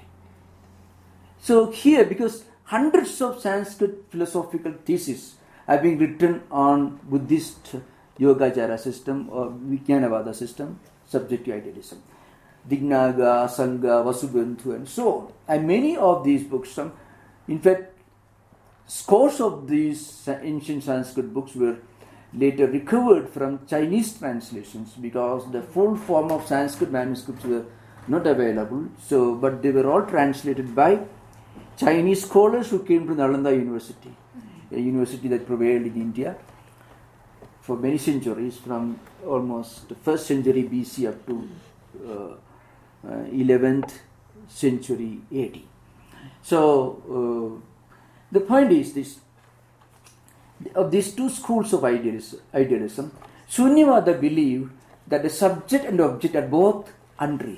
So, here, because hundreds of Sanskrit philosophical theses have been written on Buddhist Yogacara system or Vijnanavada system, subjective idealism. Dignaga, Sangha, Vasubandhu and so on. And many of these books, some, in fact, scores of these ancient Sanskrit books were later recovered from Chinese translations because the full form of Sanskrit manuscripts were not available. So, but they were all translated by Chinese scholars who came to Nalanda University, a university that prevailed in India for many centuries, from almost the first century B C up to uh, uh, eleventh century A D. So, uh, the point is this, of these two schools of idealism, idealism Sunyavada believed that the subject and object are both unreal.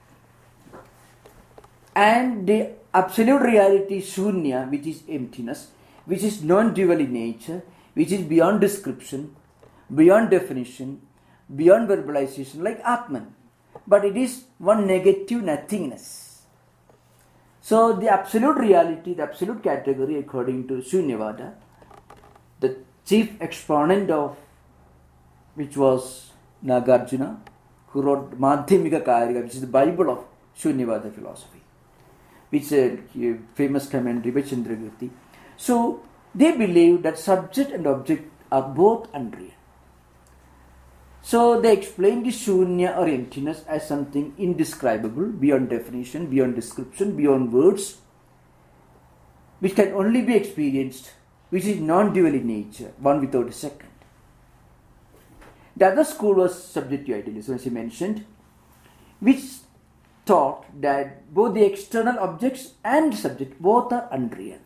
And the absolute reality Shunya, which is emptiness, which is non-dual in nature, which is beyond description, beyond definition, beyond verbalization, like Atman. But it is one negative nothingness. So the absolute reality, the absolute category, according to Shunyavada, the chief exponent of which was Nagarjuna, who wrote Madhyamika Karika, which is the Bible of Shunyavada philosophy, which is a famous commentary by Chandragirti. So they believe that subject and object are both unreal. So they explain the Shunya or emptiness as something indescribable, beyond definition, beyond description, beyond words, which can only be experienced, which is non-dual in nature, one without a second. The other school was subjective idealism, as I mentioned, which taught that both the external objects and subject both are unreal.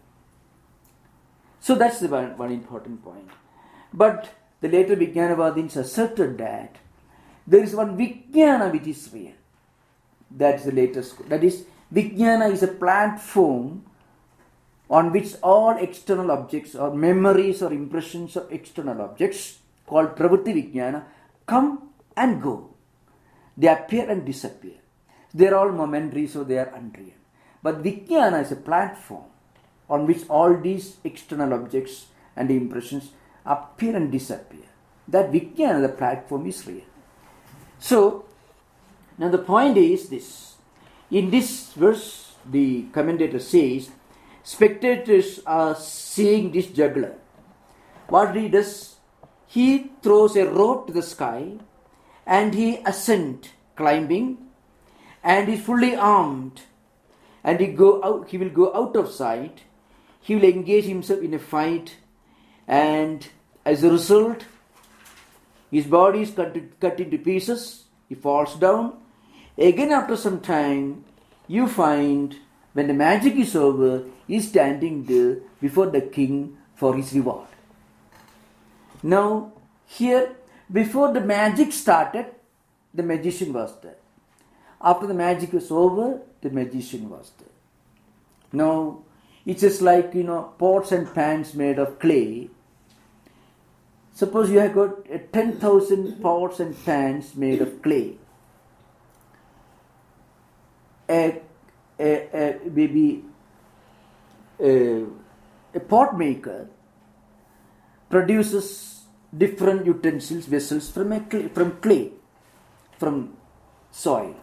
So that's the one, one important point. But the later Vijnanavadins asserted that there is one Vijnana which is real. That's the later school. That is, Vijnana is a platform on which all external objects or memories or impressions of external objects called Pravritti Vijnana come and go. They appear and disappear. They are all momentary, so they are unreal. But Vijnana is a platform on which all these external objects and impressions appear and disappear. That Vijnana, the platform, is real. So, now the point is this. In this verse, the commentator says, spectators are seeing this juggler. What he does, he throws a rope to the sky and he ascends, climbing, and is fully armed, and he go out. He will go out of sight. He will engage himself in a fight, and as a result, his body is cut, cut into pieces. He falls down. Again, after some time, you find when the magic is over, he is standing there before the king for his reward. Now, here, before the magic started, the magician was there. After the magic was over, the magician was there. Now, it's just like, you know, pots and pans made of clay. Suppose you have got uh, ten thousand pots and pans made of clay. A, a, a maybe a, a pot maker produces different utensils, vessels from, a clay, from clay, from soil.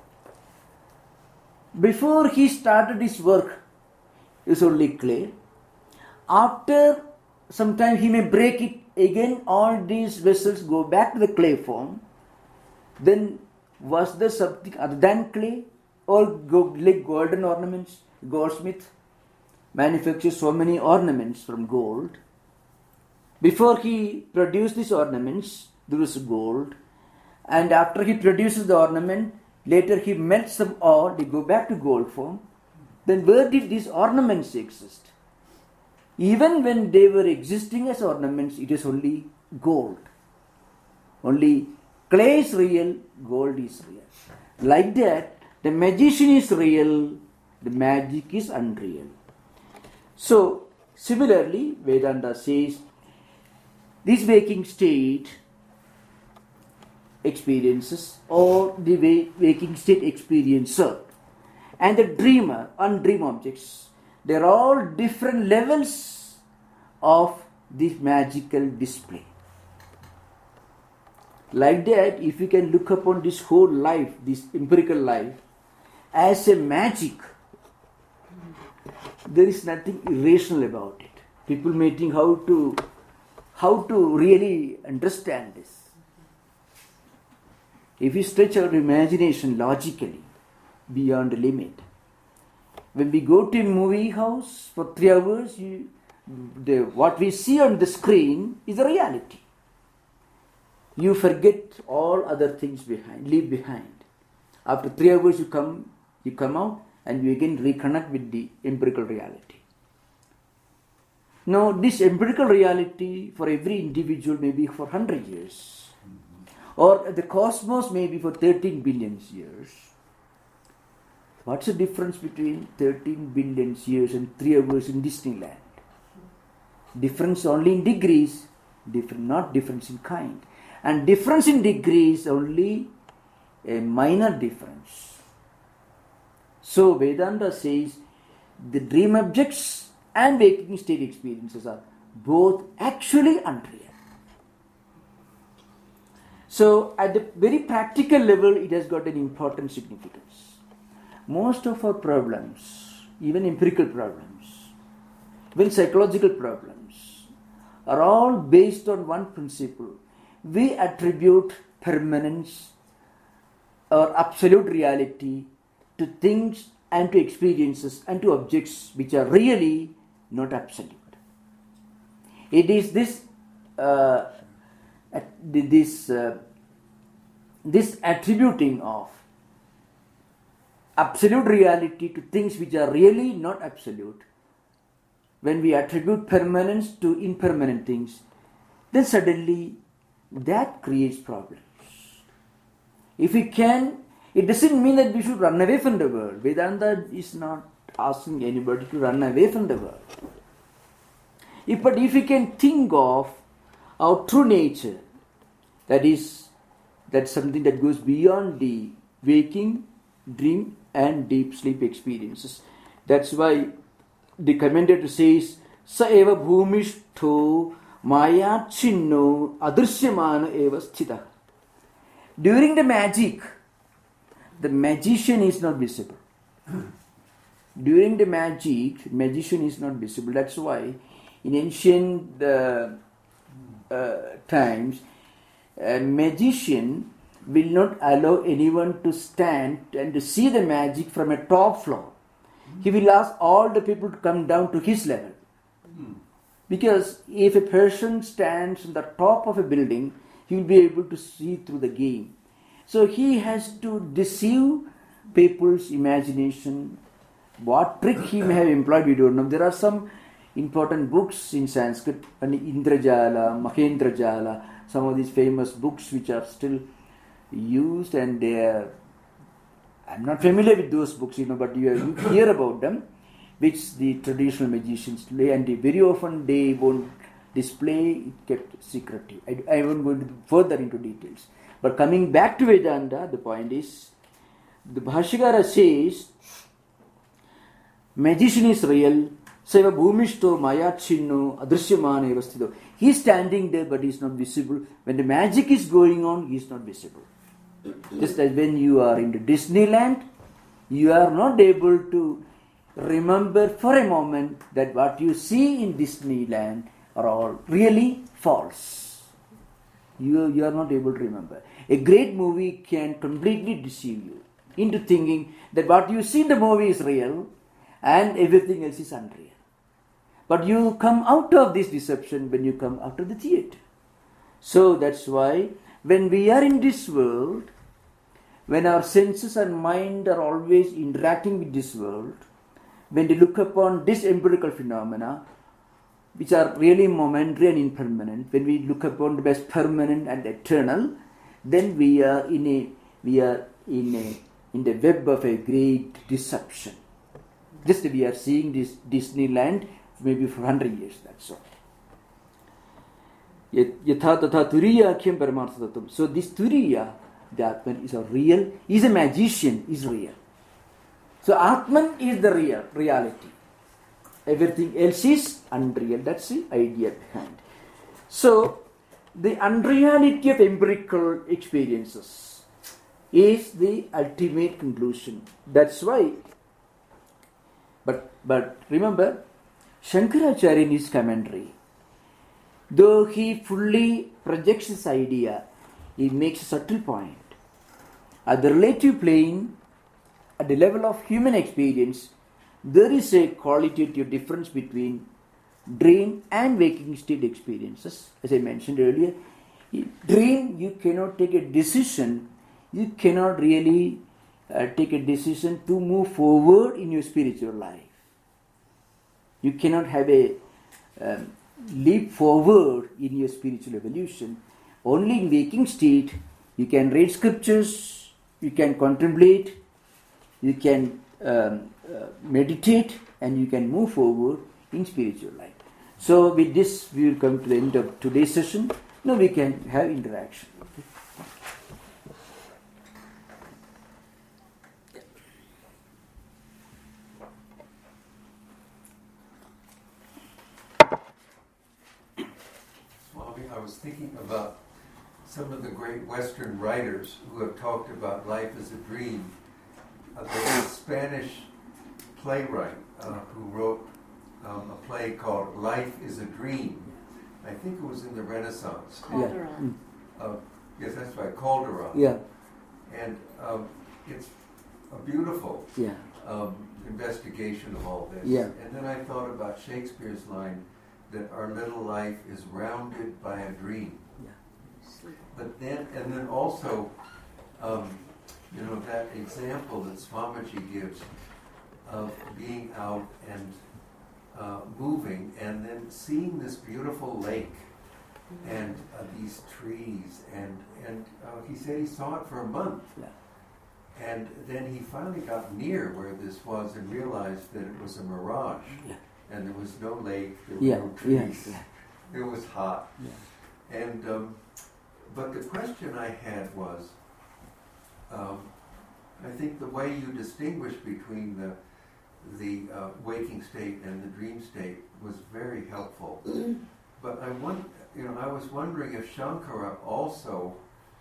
Before he started his work, it was only clay. After some time, he may break it. Again, all these vessels go back to the clay form. Then, was there something other than clay? Or go, like golden ornaments? Goldsmith manufactures so many ornaments from gold. Before he produced these ornaments, there was gold. And after he produces the ornament, later he melts them all, they go back to gold form. Then where did these ornaments exist? Even when they were existing as ornaments, it is only gold. Only clay is real, gold is real. Like that, the magician is real, the magic is unreal. So, similarly, Vedanta says, this waking state experiences or the waking state experiencer and the dreamer and dream objects, they are all different levels of this magical display. Like that, if you can look upon this whole life, this empirical life, as a magic, there is nothing irrational about it. People may think how to how to really understand this. If you stretch our imagination logically beyond the limit, when we go to a movie house for three hours, you, the, what we see on the screen is a reality. You forget all other things behind, leave behind. After three hours, you come, you come out, and you again reconnect with the empirical reality. Now, this empirical reality for every individual may be for one hundred years, or the cosmos may be for thirteen billion years. What's the difference between thirteen billion years and three hours in Disneyland? Difference only in degrees, different, not difference in kind. And difference in degrees only a minor difference. So Vedanta says the dream objects and waking state experiences are both actually unreal. So at the very practical level, it has got an important significance. Most of our problems, even empirical problems, even psychological problems, are all based on one principle. We attribute permanence or absolute reality to things and to experiences and to objects which are really not absolute. It is this uh, this uh, this attributing of absolute reality to things which are really not absolute. When we attribute permanence to impermanent things, then suddenly that creates problems. If we can, it doesn't mean that we should run away from the world. Vedanta is not asking anybody to run away from the world. If, but if we can think of our true nature, that is, that's something that goes beyond the waking, dream and deep sleep experiences. That's why the commentator says, Sa eva bhumishto maya chinno adrishyamana eva sthita. During the magic, the magician is not visible. During the magic, magician is not visible. That's why in ancient uh, uh, times, a magician will not allow anyone to stand and to see the magic from a top floor. He will ask all the people to come down to his level. Because if a person stands on the top of a building, he will be able to see through the game. So he has to deceive people's imagination. What trick he may have employed, we don't know. There are some important books in Sanskrit, Indrajala, Mahendrajala, some of these famous books which are still used, and they are, I'm not familiar with those books, you know, but you, you hear about them, which the traditional magicians play, and they, very often they won't display, it kept secretive. I, I won't go into further into details. But coming back to Vedanta, the point is, the Bhashyakara says, magician is real, Seva bhumishto maya chinno adrishyamana eva sthito. He is standing there but he is not visible. When the magic is going on, he is not visible. Just as when you are in the Disneyland, you are not able to remember for a moment that what you see in Disneyland are all really false. You, you are not able to remember. A great movie can completely deceive you into thinking that what you see in the movie is real and everything else is unreal. But you come out of this deception when you come out of the theater. So that's why when we are in this world, when our senses and mind are always interacting with this world, when they look upon this empirical phenomena, which are really momentary and impermanent, when we look upon them as permanent and eternal, then we are in a we are in a in the web of a great deception. Just we are seeing this Disneyland maybe for hundred years. That's all. Yatha tatha turiya khyam paramartha tattvam. So this turiya, the Atman is a real, is a magician, is real. So Atman is the real reality. Everything else is unreal. That's the idea behind. So the unreality of empirical experiences is the ultimate conclusion. That's why. But but remember, Shankaracharya in his commentary, though he fully projects this idea, he makes a subtle point. At the relative plane, at the level of human experience, there is a qualitative difference between dream and waking state experiences. As I mentioned earlier, dream, you cannot take a decision, you cannot really uh, take a decision to move forward in your spiritual life. You cannot have a um, leap forward in your spiritual evolution. Only in waking state, You can read scriptures, you can contemplate, you can um, uh, meditate, and you can move forward in spiritual life. So with this, we will come to the end of today's session. Now we can have interaction. Swami, I was thinking about some of the great Western writers who have talked about life as a dream. Uh, there's a Spanish playwright uh, who wrote um, a play called Life is a Dream. I think it was in the Renaissance. Calderon. Yeah. Uh, yes, that's right, Calderon. Yeah. And um, it's a beautiful Yeah. um, investigation of all this. Yeah. And then I thought about Shakespeare's line that our little life is rounded by a dream. Yeah. But then, and then also, um, you know, that example that Swamiji gives of being out and uh, moving and then seeing this beautiful lake and uh, these trees and, and uh, he said he saw it for a month. Yeah. And then he finally got near where this was and realized that it was a mirage. Yeah. And there was no lake, there were Yeah. no Yeah. trees. Yeah. It was hot. Yeah. And um, but the question I had was, um, I think the way you distinguish between the the uh, waking state and the dream state was very helpful. But I won- you know, I was wondering if Shankara also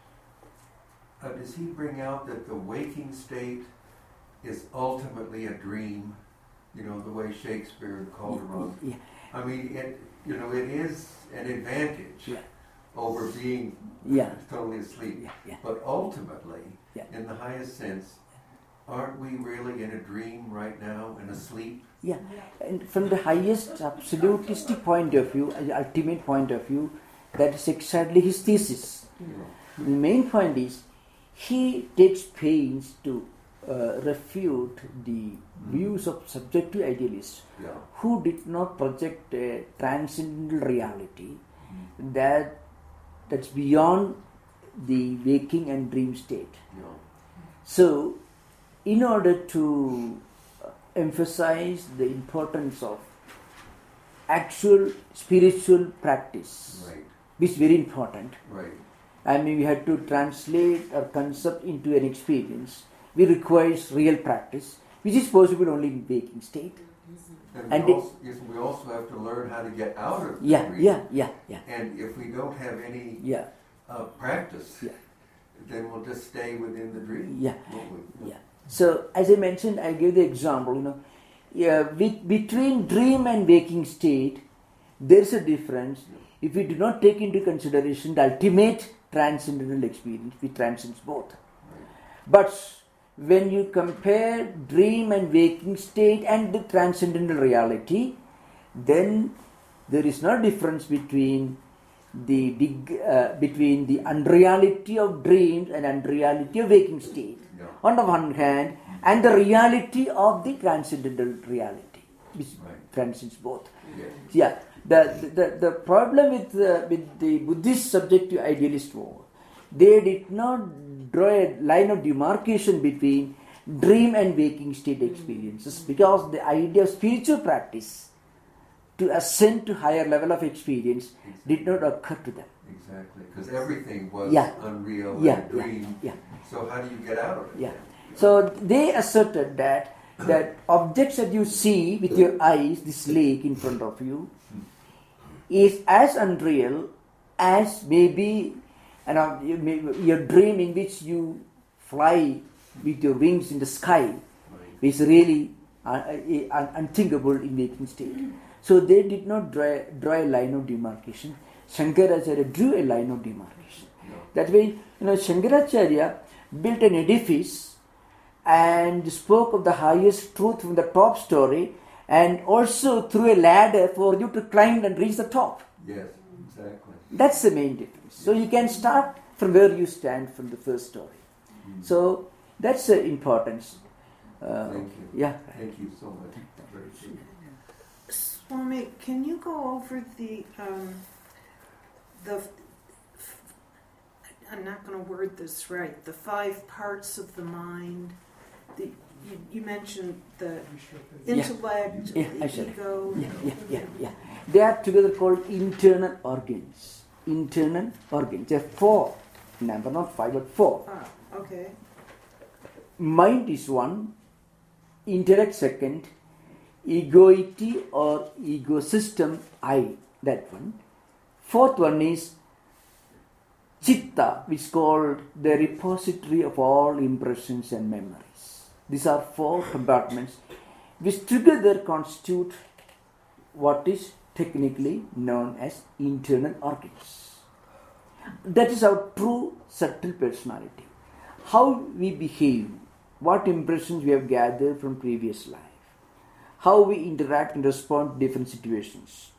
uh, does he bring out that the waking state is ultimately a dream? You know, the way Shakespeare and Calderon. Yeah. I mean, it, you know, it is an advantage Yeah. over being Yeah. totally asleep. Yeah. Yeah. But ultimately, Yeah. in the highest sense, aren't we really in a dream right now and asleep? Yeah, and from the highest absolutistic point of view, the ultimate point of view, that is exactly his thesis. Mm-hmm. The main point is, he takes pains to uh, refute the views of subjective idealists Yeah. who did not project a transcendental reality Mm-hmm. that that's beyond the waking and dream state. Yeah. So, in order to emphasize the importance of actual spiritual practice, Right. which is very important. Right. I mean, we had to translate our concept into an experience. We require real practice, which is possible only in waking state. And, And we, it- also, yes, we also have to learn how to get out of the Yeah, dream. yeah, yeah, yeah, And if we don't have any yeah, uh, practice, Yeah. then we'll just stay within the dream. yeah, won't we? yeah. So, as I mentioned, I gave the example. You know, yeah, with, between dream and waking state, there is a difference. If we do not take into consideration the ultimate transcendental experience, which transcends both. But when you compare dream and waking state and the transcendental reality, then there is no difference between the big, uh, between the unreality of dreams and unreality of waking state Yeah. on the one hand, and the reality of the transcendental reality, which Right. transcends both. Yes. Yeah, the the, the problem with the, with the Buddhist subjective idealist war, they did not draw a line of demarcation between dream and waking state experiences, because the idea of spiritual practice to ascend to higher level of experience did not occur to them. Exactly. Because everything was Yeah. unreal Yeah, and a dream. yeah, So how do you get out of it? Yeah. So they asserted that that objects that you see with your eyes, this lake in front of you, is as unreal as maybe you know, you may- your dream in which you fly with your wings in the sky, Right. is really uh, uh, unthinkable in waking state. So they did not draw, draw a line of demarcation. Shankaracharya drew a line of demarcation. Yeah. That way, you know, Shankaracharya built an edifice and spoke of the highest truth from the top story, and also threw a ladder for you to climb and reach the top. Yes, exactly. That's the main difference. So you can start from where you stand from the first story. Mm. So that's the importance. Uh, Thank you. Yeah. Thank you so much. Very good. Swami, can you go over the um, the I'm not going to word this right. The five parts of the mind. The you, you mentioned the intellect, yeah. Yeah, the ego. Yeah, yeah, yeah, yeah. They are together called internal organs. Internal organs. There are four number, not five, but four. Ah, okay. Mind is one, intellect second, egoity or ego system I, that one. Fourth one is chitta, which is called the repository of all impressions and memories. These are four compartments which together constitute what is technically known as internal organs. That is our true subtle personality. How we behave, what impressions we have gathered from previous life, how we interact and respond to different situations.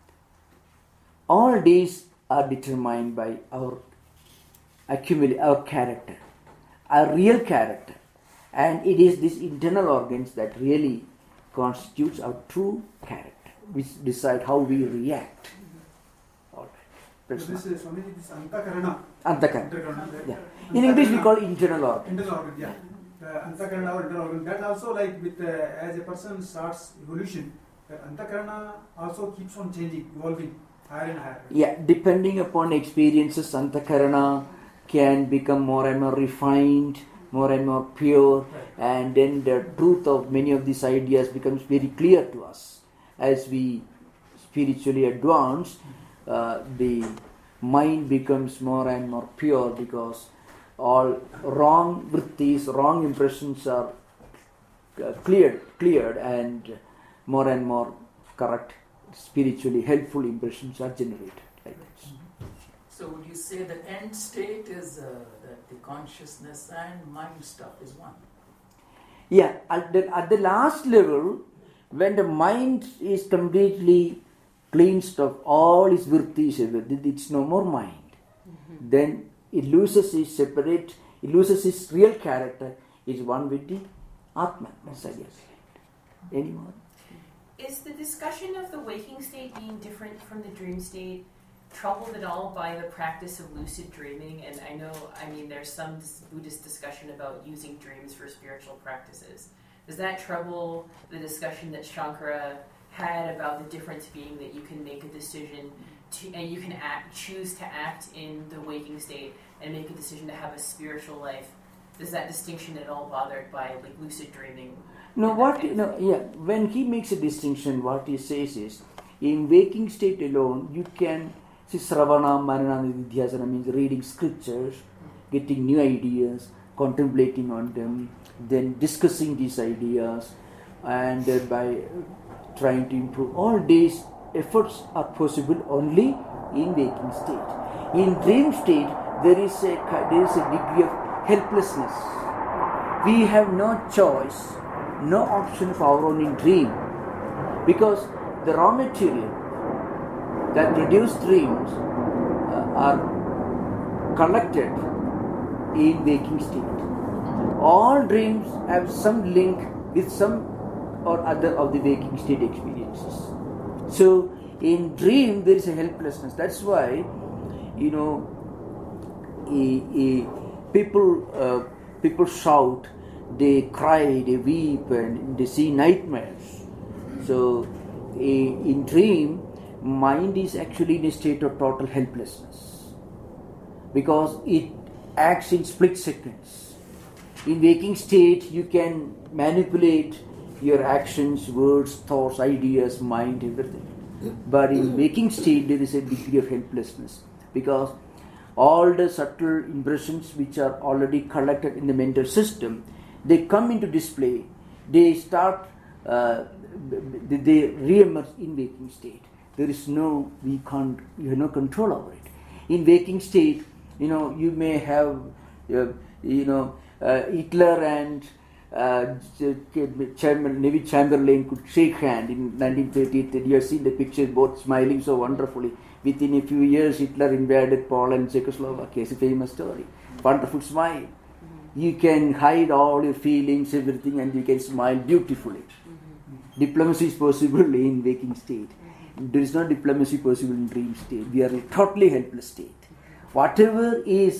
All these are determined by our accumulate our character, our real character, and it is these internal organs that really constitutes our true character, which decide how we react. All right. So this is Swami, this Antakarana. Antakarana. Yeah. In English we call internal organ. Internal organ, yeah. The Antakarana or internal organ. That also, like with uh, as a person starts evolution, the Antakarana also keeps on changing, evolving higher and higher. Yeah, depending upon experiences, Antakarana can become more and more refined, more and more pure, right. And then the truth of many of these ideas becomes very clear to us. As we spiritually advance, uh, the mind becomes more and more pure because all wrong vrittis, wrong impressions are uh, cleared, cleared, and more and more correct, spiritually helpful impressions are generated. Like this. So would you say the end state is uh, that the consciousness and mind stuff is one? Yeah, at the, at the last level, when the mind is completely cleansed of all its vrittis, it's no more mind. Mm-hmm. Then it loses its separate, it loses its real character, is one with the Atman. That's I guess. Any more? Is the discussion of the waking state being different from the dream state troubled at all by the practice of lucid dreaming? And I know, I mean, there's some Buddhist discussion about using dreams for spiritual practices. Does that trouble the discussion that Shankara had about the difference being that you can make a decision to, and you can act, choose to act in the waking state and make a decision to have a spiritual life? Is that distinction at all bothered by like lucid dreaming? No, what no, yeah. When he makes a distinction, what he says is, in waking state alone, you can see Sravana, Manana, Nidhyasana means reading scriptures, getting new ideas, contemplating on them, then discussing these ideas, and uh, by trying to improve. All these efforts are possible only in waking state. In dream state, there is a there is a degree of helplessness. We have no choice, no option of our own in dream, because the raw material that produce dreams uh, are collected in waking state. All dreams have some link with some or other of the waking state experiences. So in dream there is a helplessness. That's why, you know, a, a people uh, people shout, they cry, they weep, and they see nightmares. So a, in dream, mind is actually in a state of total helplessness because it acts in split seconds. In waking state, you can manipulate your actions, words, thoughts, ideas, mind, everything. But in waking state, there is a degree of helplessness because all the subtle impressions which are already collected in the mental system, they come into display. They start, uh, they re-emerge in waking state. There is no, we can't, you have no control over it. In waking state, you know, you may have, uh, you know, uh, Hitler and uh, Chairman Neville Chamberlain could shake hand in nineteen thirty-eight. You have seen the pictures, both smiling so wonderfully. Within a few years, Hitler invaded Poland, Czechoslovakia. It's a famous story. Wonderful smile. Mm-hmm. You can hide all your feelings, everything, and you can smile beautifully. Mm-hmm. Diplomacy is possible in waking state. Mm-hmm. There is no diplomacy possible in dream state. We are in a totally helpless state. Mm-hmm. Whatever is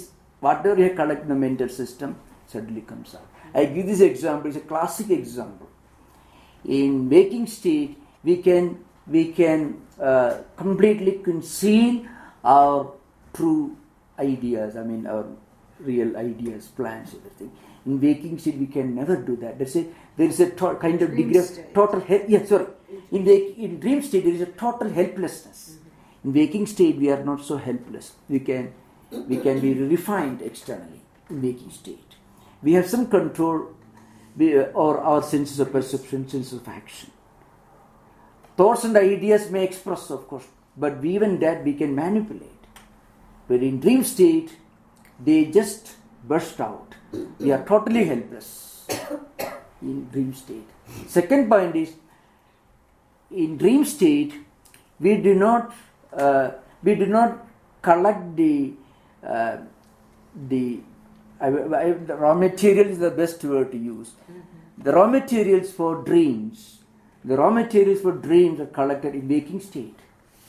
whatever you collect in the mental system suddenly comes out. I give this example, it's a classic example. In waking state, we can we can uh, completely conceal our true ideas, I mean our real ideas, plans, everything. In waking state, we can never do that. There's a, there is a to- kind of Dream degree of state. total help. Yeah, sorry. In wake, in dream state, there is a total helplessness. In waking state, we are not so helpless. We can we can be refined externally in waking state. We have some control we, uh, or our senses of perception, senses of action. Thoughts and ideas may express, of course, but even that we can manipulate. But in dream state, they just burst out. We are totally helpless in dream state. Second point is, in dream state, we do not uh, we do not collect the uh, the, I, I, the raw material is the best word to use. Mm-hmm. The raw materials for dreams, the raw materials for dreams are collected in waking state.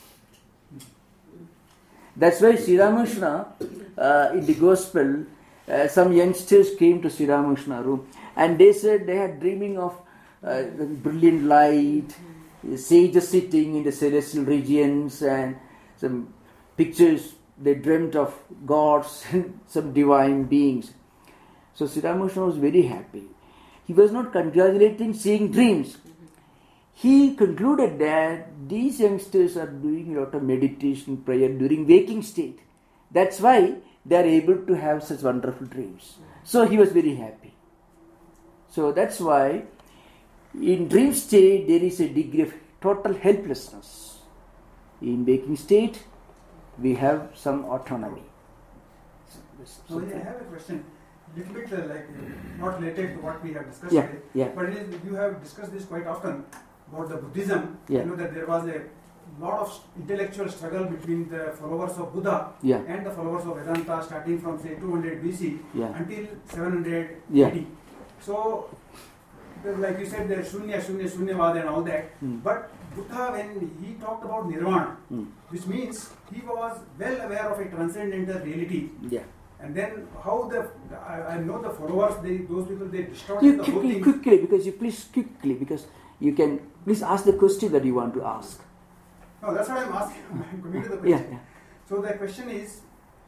That's why Sri Ramakrishna, uh, in the gospel, uh, some youngsters came to Sri Ramakrishna room and they said they had dreaming of uh, the brilliant light, sages sitting in the celestial regions, and some pictures. They dreamt of gods and some divine beings. So Sri Ramakrishna was very happy. He was not congratulating seeing dreams. He concluded that these youngsters are doing a lot of meditation, prayer during waking state. That's why they are able to have such wonderful dreams. So he was very happy. So that's why in dream state there is a degree of total helplessness. In waking state we have some autonomy. So I have a question, little bit uh, like uh, not related to what we have discussed Yeah, today, yeah. but it is, you have discussed this quite often about the Buddhism. Yeah. You know that there was a lot of intellectual struggle between the followers of Buddha Yeah. and the followers of Vedanta, starting from say two hundred B C Yeah. until seven hundred Yeah. A D. So, the- like you said, there's Shunya, Shunya, Shunyavad and all that. Mm. But Buddha, when he talked about Nirvana, Mm. which means he was well aware of a transcendental reality. Yeah. And then how the, I, I know the followers, they, those people, they distorted You the whole quickly, thing. quickly, because you please quickly, because you can please ask the question that you want to ask. No, that's what I'm asking. I'm coming to the Yeah, question. yeah, So the question is,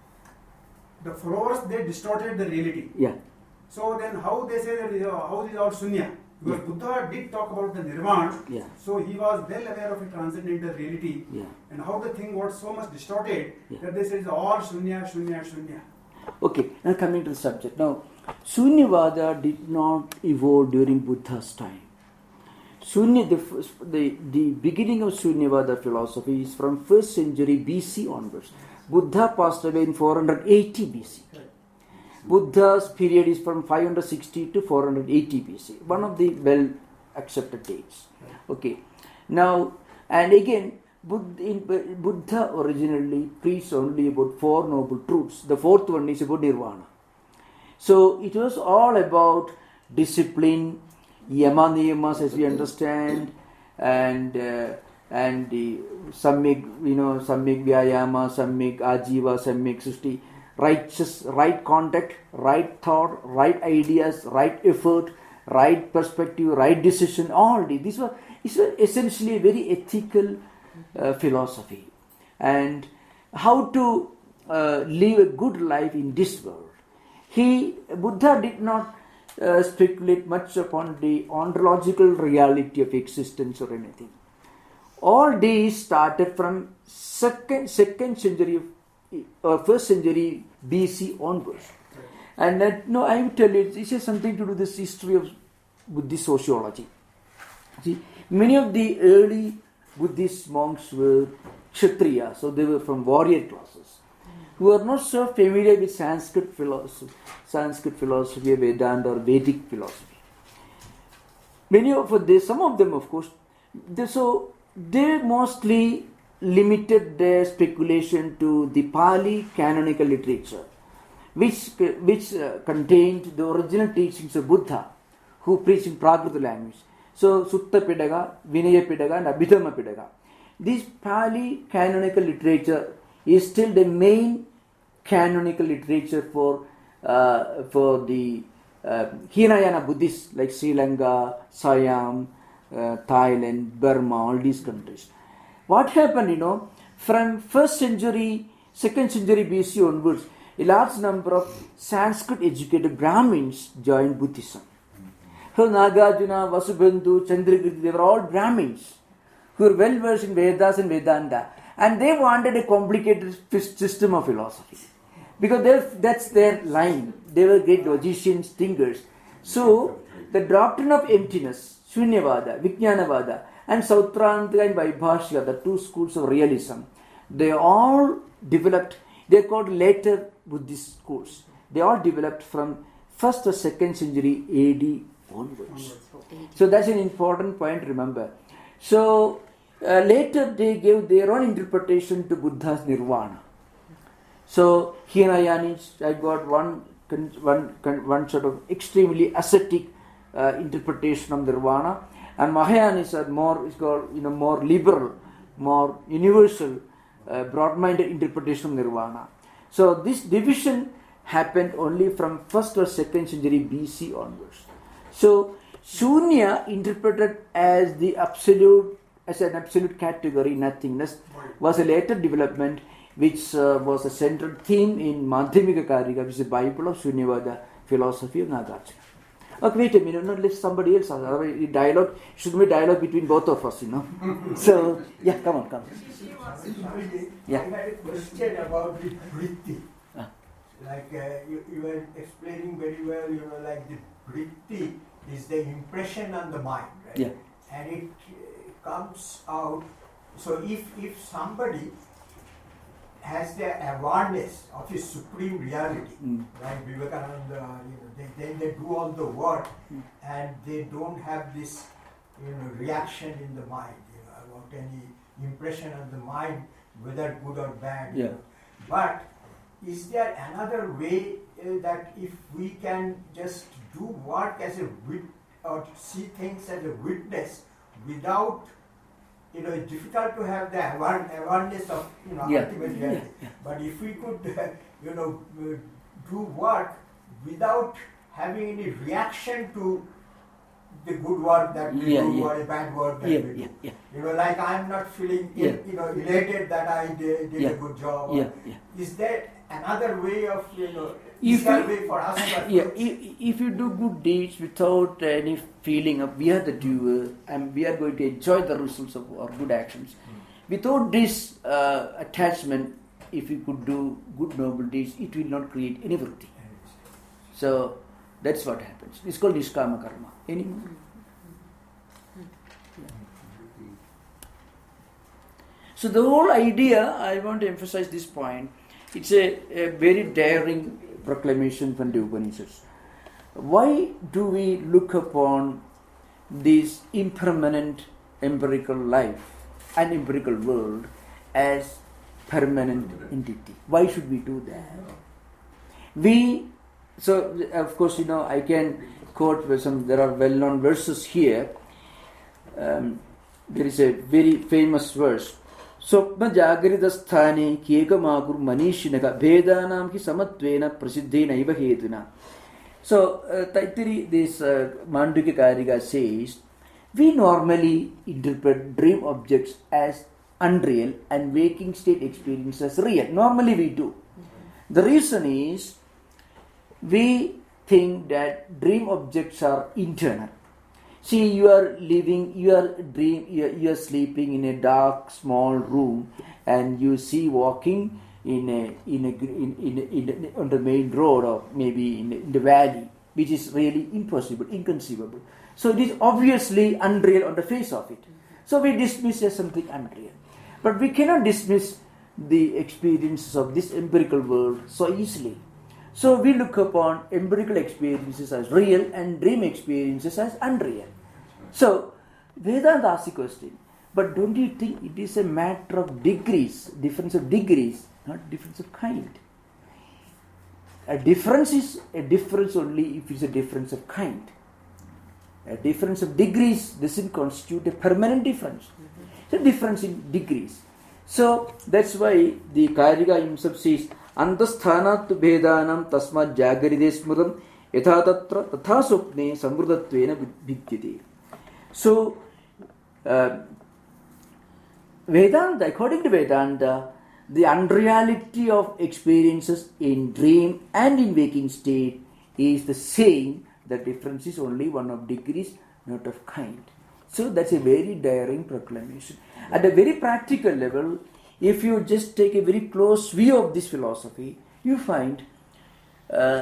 the followers, they distorted the reality. yeah. So then how they say that, uh, how this is all Shunya? Because Yeah. Buddha did talk about the Nirvana, Yeah. so he was well aware of a transcendental reality. Yeah. And how the thing got so much distorted Yeah. that they said it's all Shunya, Shunya, Shunya. Okay, now coming to the subject. Now, Sunyavada did not evolve during Buddha's time. Sunya, the, first- the, the beginning of Sunyavada philosophy is from first century B C onwards. Buddha passed away in four hundred eighty B C. Buddha's period is from five hundred sixty to four hundred eighty B C. One of the well accepted dates. Okay. Now, and again, Buddha, in, Buddha originally preached only about four noble truths. The fourth one is about Nirvana. So it was all about discipline, yama niyamas as we understand, and uh, and the sammik, you know, sammik vyayama, sammik ajiva, sammik sushti, righteous, right contact, right thought, right ideas, right effort, right perspective, right decision. All these, these were, these were essentially a very ethical uh, philosophy, and how to uh, live a good life in this world. He, Buddha did not uh, speculate much upon the ontological reality of existence or anything. All these started from second second century of, or first century B C onwards. And that, no, I will tell you, this has something to do with this history of Buddhist sociology. See, many of the early Buddhist monks were Kshatriya, so they were from warrior classes, who were not so familiar with Sanskrit philosophy, Sanskrit philosophy, Vedanta or Vedic philosophy. Many of them, some of them, of course, they, so they mostly limited their speculation to the Pali canonical literature, which which uh, contained the original teachings of Buddha, who preached in Prakrit language. So, Sutta Pitaka, Vinaya Pitaka, and Abhidhamma Pitaka. This Pali canonical literature is still the main canonical literature for uh, for the uh, Hinayana Buddhists like Sri Lanka, Siam, uh, Thailand, Burma, all these countries. What happened, you know, from first century, second century B C onwards, a large number of Sanskrit educated Brahmins joined Buddhism. So Nagarjuna, Vasubandhu, Chandragirti, they were all Brahmins who were well versed in Vedas and Vedanta, and they wanted a complicated system of philosophy because that's their line. They were great logicians, thinkers. So the doctrine of emptiness, Shunyavada, Vijnanavada, and Sautrantika and Vaibhashya, the two schools of realism, they all developed. They are called later Buddhist schools. They all developed from first or second century A D onwards. So that's an important point to remember. So uh, later they gave their own interpretation to Buddha's Nirvana. So Hinayanis, I got one, one, one sort of extremely ascetic uh, interpretation of Nirvana, and Mahayanis are more, is called, you know, more liberal, more universal, uh, broad-minded interpretation of Nirvana. So this division happened only from first or second century B C onwards. So Shunya, interpreted as the absolute, as an absolute category, nothingness, was a later development which uh, was a central theme in Madhyamika Karika, which is the Bible of Shunyavada philosophy of Nagarjuna. Okay, wait a minute, not let somebody else. Otherwise, dialogue should be dialogue between both of us, you know. So, yeah, come on, come on. Yeah. I had a question about the vritti. Ah. Like uh, you, you were explaining very well, you know, like the vritti is the impression on the mind, right? Yeah. And it uh, comes out. So if if somebody has the awareness of his supreme reality, mm. like Vivekananda, you know, they, they, they do all the work mm. and they don't have this, you know, reaction in the mind, you know, about any impression on the mind, whether good or bad. Yeah. You know. But is there another way uh, that if we can just do work as a wit or see things as a witness without, you know, it's difficult to have the aware, awareness of, you know, yeah. ultimate reality. Yeah. Yeah. But if we could, uh, you know, uh, do work without having any reaction to the good work that we yeah, do yeah. or a bad work that yeah, we do. Yeah, yeah. You know, like I'm not feeling, yeah. you know, elated that I did, did yeah. a good job. Yeah, yeah. Is there another way of, you know, if is there you, a way for us to yeah, if, if you do good deeds without any feeling of we are the doer and we are going to enjoy the results of our good actions, mm. without this uh, attachment, if you could do good noble deeds, it will not create any vritti. So that's what happens. It's called Nishkama Karma. Any more? So the whole idea, I want to emphasize this point, it's a, a very daring proclamation from the Upanishads. Why do we look upon this impermanent empirical life and empirical world as permanent entity? Why should we do that? We, so of course, you know, I can quote some, there are well-known verses here. Um, there is a very famous verse. Swapna Jagrita Sthane Kiekamagur Manishinaka Vedanam Ki Samatvena Prasiddhena Iva Hetuna. So, uh, Taittiri, this uh, Mandukya Karika says, we normally interpret dream objects as unreal and waking state experience as real. Normally we do. Mm-hmm. The reason is, we think that dream objects are internal. See, you are living, you are dream, you are, you are sleeping in a dark, small room, and you see walking in a in a in in, in, in on the main road or maybe in, in the valley, which is really impossible, inconceivable. So it is obviously unreal on the face of it. So we dismiss as something unreal, but we cannot dismiss the experiences of this empirical world so easily. So we look upon empirical experiences as real and dream experiences as unreal. So Vedanta asks the question, but don't you think it is a matter of degrees, difference of degrees, not difference of kind? A difference is a difference only if it's a difference of kind. A difference of degrees doesn't constitute a permanent difference. It's a difference in degrees. So that's why the Karika himself says, Antasthanat Vedanam Tasmat Jagaride Smudam Yatha Tatra Tatha Sukne Samrudatvena Bhidyate. So, uh, Vedanta, according to Vedanta, the unreality of experiences in dream and in waking state is the same. The difference is only one of degrees, not of kind. So that's a very daring proclamation. At a very practical level, if you just take a very close view of this philosophy, you find uh,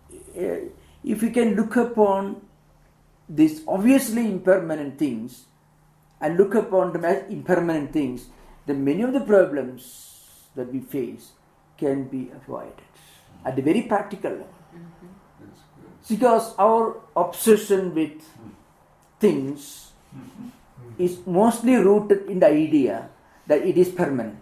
if you can look upon these obviously impermanent things and look upon them as impermanent things, then many of the problems that we face can be avoided at a very practical level. Mm-hmm. Because our obsession with things is mostly rooted in the idea that it is permanent.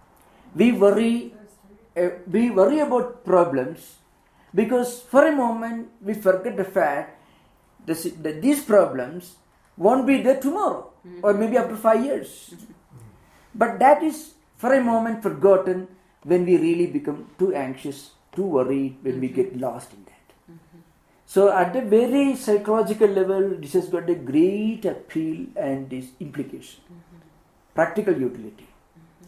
We worry, uh, we worry about problems because for a moment we forget the fact that, that these problems won't be there tomorrow mm-hmm. or maybe after five years. Mm-hmm. But that is for a moment forgotten when we really become too anxious, too worried, when mm-hmm. we get lost in that. Mm-hmm. So at a very psychological level, this has got a great appeal and this implication, mm-hmm. practical utility. Mm-hmm.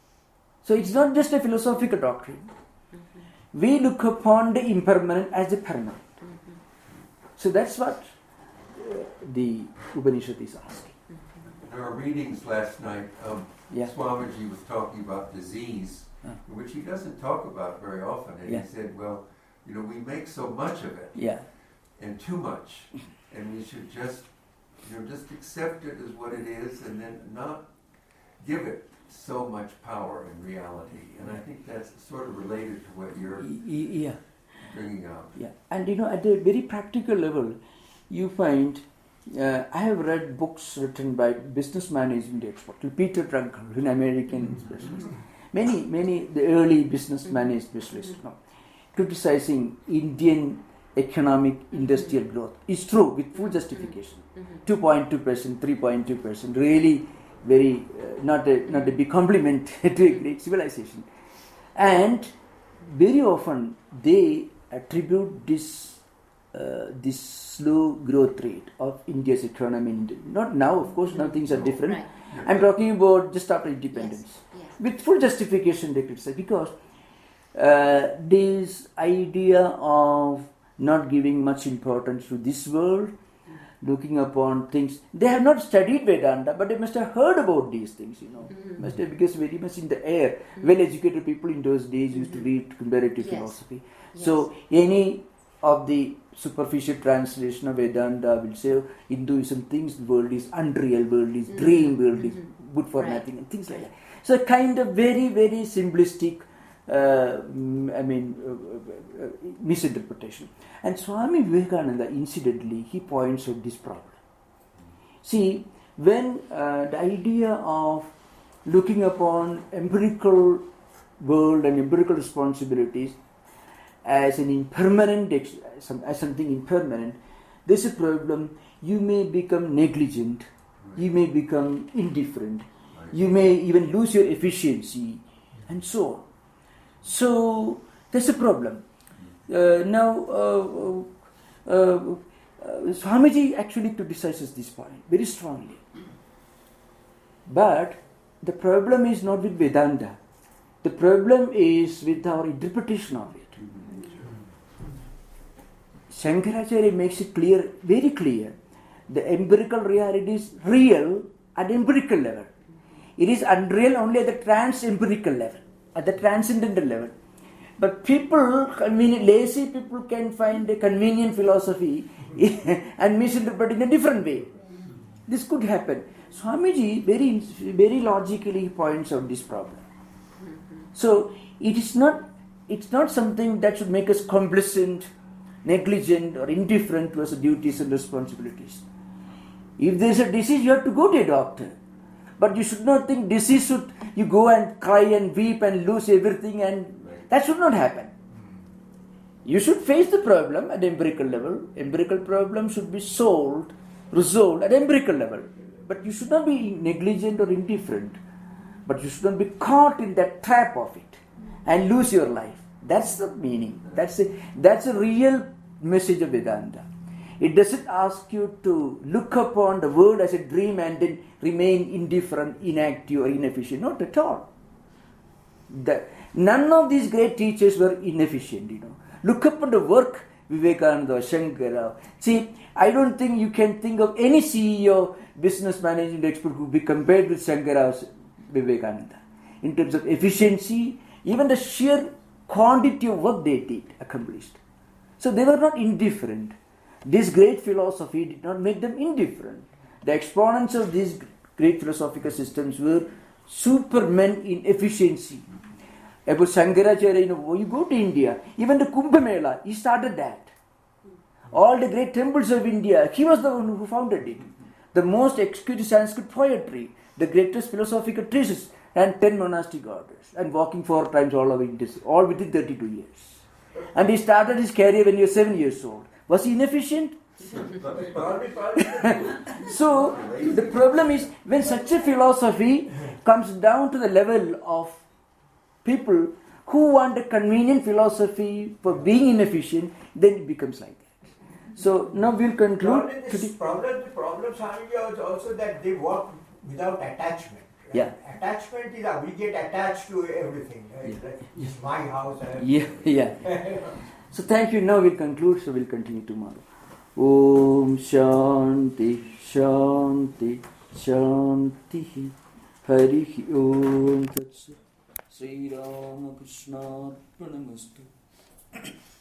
So it's not just a philosophical doctrine. Mm-hmm. We look upon the impermanent as the permanent. Mm-hmm. So that's what uh, the Upanishad is asking. In our readings last night, um, yeah. Swamiji was talking about disease, uh. which he doesn't talk about very often. And yeah. he said, well, you know, we make so much of it, yeah. and too much, and we should just, you know, just accept it as what it is, and then not give it so much power in reality. And I think that's sort of related to what you're yeah. bringing up. Yeah, and you know, at a very practical level, you find. Uh, I have read books written by business management experts, Peter Drucker, an American specialist. Many, many, the early business management specialists, no, criticizing Indian economic industrial growth. It's true, with full justification. two point two percent, three point two percent, really very, uh, not, a, not a big compliment to a great civilization. And very often they attribute this Uh, this slow growth rate of India's economy. Not now, of course, now things are different. Right. I'm talking about just after independence. Yes. Yes. With full justification, they criticize because uh, this idea of not giving much importance to this world, looking upon things, they have not studied Vedanta, but they must have heard about these things, you know. Mm-hmm. Must have, because very much in the air. Mm-hmm. Well-educated people in those days mm-hmm. used to read comparative yes. philosophy. Yes. So any of the superficial translation of Vedanta will say Hinduism thinks the world is unreal, world is mm-hmm. dream, world mm-hmm. is good for right. nothing, and things like that. So kind of very, very simplistic, uh, I mean, uh, uh, misinterpretation. And Swami Vivekananda, incidentally, he points out this problem. See, when uh, the idea of looking upon empirical world and empirical responsibilities as an impermanent, as something impermanent, there's a problem. You may become negligent, right. you may become indifferent, right. you may even lose your efficiency, and so on. So, there's a problem. Uh, now, uh, uh, uh, Swamiji actually criticizes this point very strongly. But the problem is not with Vedanta. The problem is with our interpretation of it. Shankaracharya makes it clear, very clear. The empirical reality is real at empirical level. It is unreal only at the trans-empirical level, at the transcendental level. But people, convenient, lazy people can find a convenient philosophy and misinterpret in a different way. This could happen. Swamiji very, very logically points out this problem. So it is not, it's not something that should make us complacent, negligent or indifferent towards the duties and responsibilities. If there is a disease, you have to go to a doctor. But you should not think disease should, you go and cry and weep and lose everything, and that should not happen. You should face the problem at empirical level. Empirical problem should be solved, resolved at empirical level. But you should not be negligent or indifferent. But you should not be caught in that trap of it. and lose your life. That's the meaning. That's a, that's a real message of Vedanta. It doesn't ask you to look upon the world as a dream and then remain indifferent, inactive, or inefficient. Not at all. The, none of these great teachers were inefficient, you know. Look upon the work Vivekananda, Shankara. See, I don't think you can think of any C E O, business management expert who be compared with Shankara's Vivekananda. In terms of efficiency, even the sheer quantity of work they did, accomplished. So they were not indifferent. This great philosophy did not make them indifferent. The exponents of these great philosophical systems were supermen in efficiency. About Shankaracharya, you know, you go to India, even the Kumbh Mela, he started that. All the great temples of India, he was the one who founded it. The most exquisite Sanskrit poetry, the greatest philosophical treatises, and ten monastic orders, and walking four times all over India, all within thirty-two years. And he started his career when he was seven years old. Was he inefficient? So, the problem is, when such a philosophy comes down to the level of people who want a convenient philosophy for being inefficient, then it becomes like that. So, now we'll conclude. Problem, is, problem, the problem, Swamiji, is also that they work without attachment. Right? Yeah. Attachment is that we get attached to everything. Right? Yeah. Like, it's my house. And Yeah, yeah. So thank you. Now we'll conclude, so we'll continue tomorrow. Om Shanti, Shanti, Shanti. Hari Om Tat Sat. Sri Rama Krishna Arpanamastu.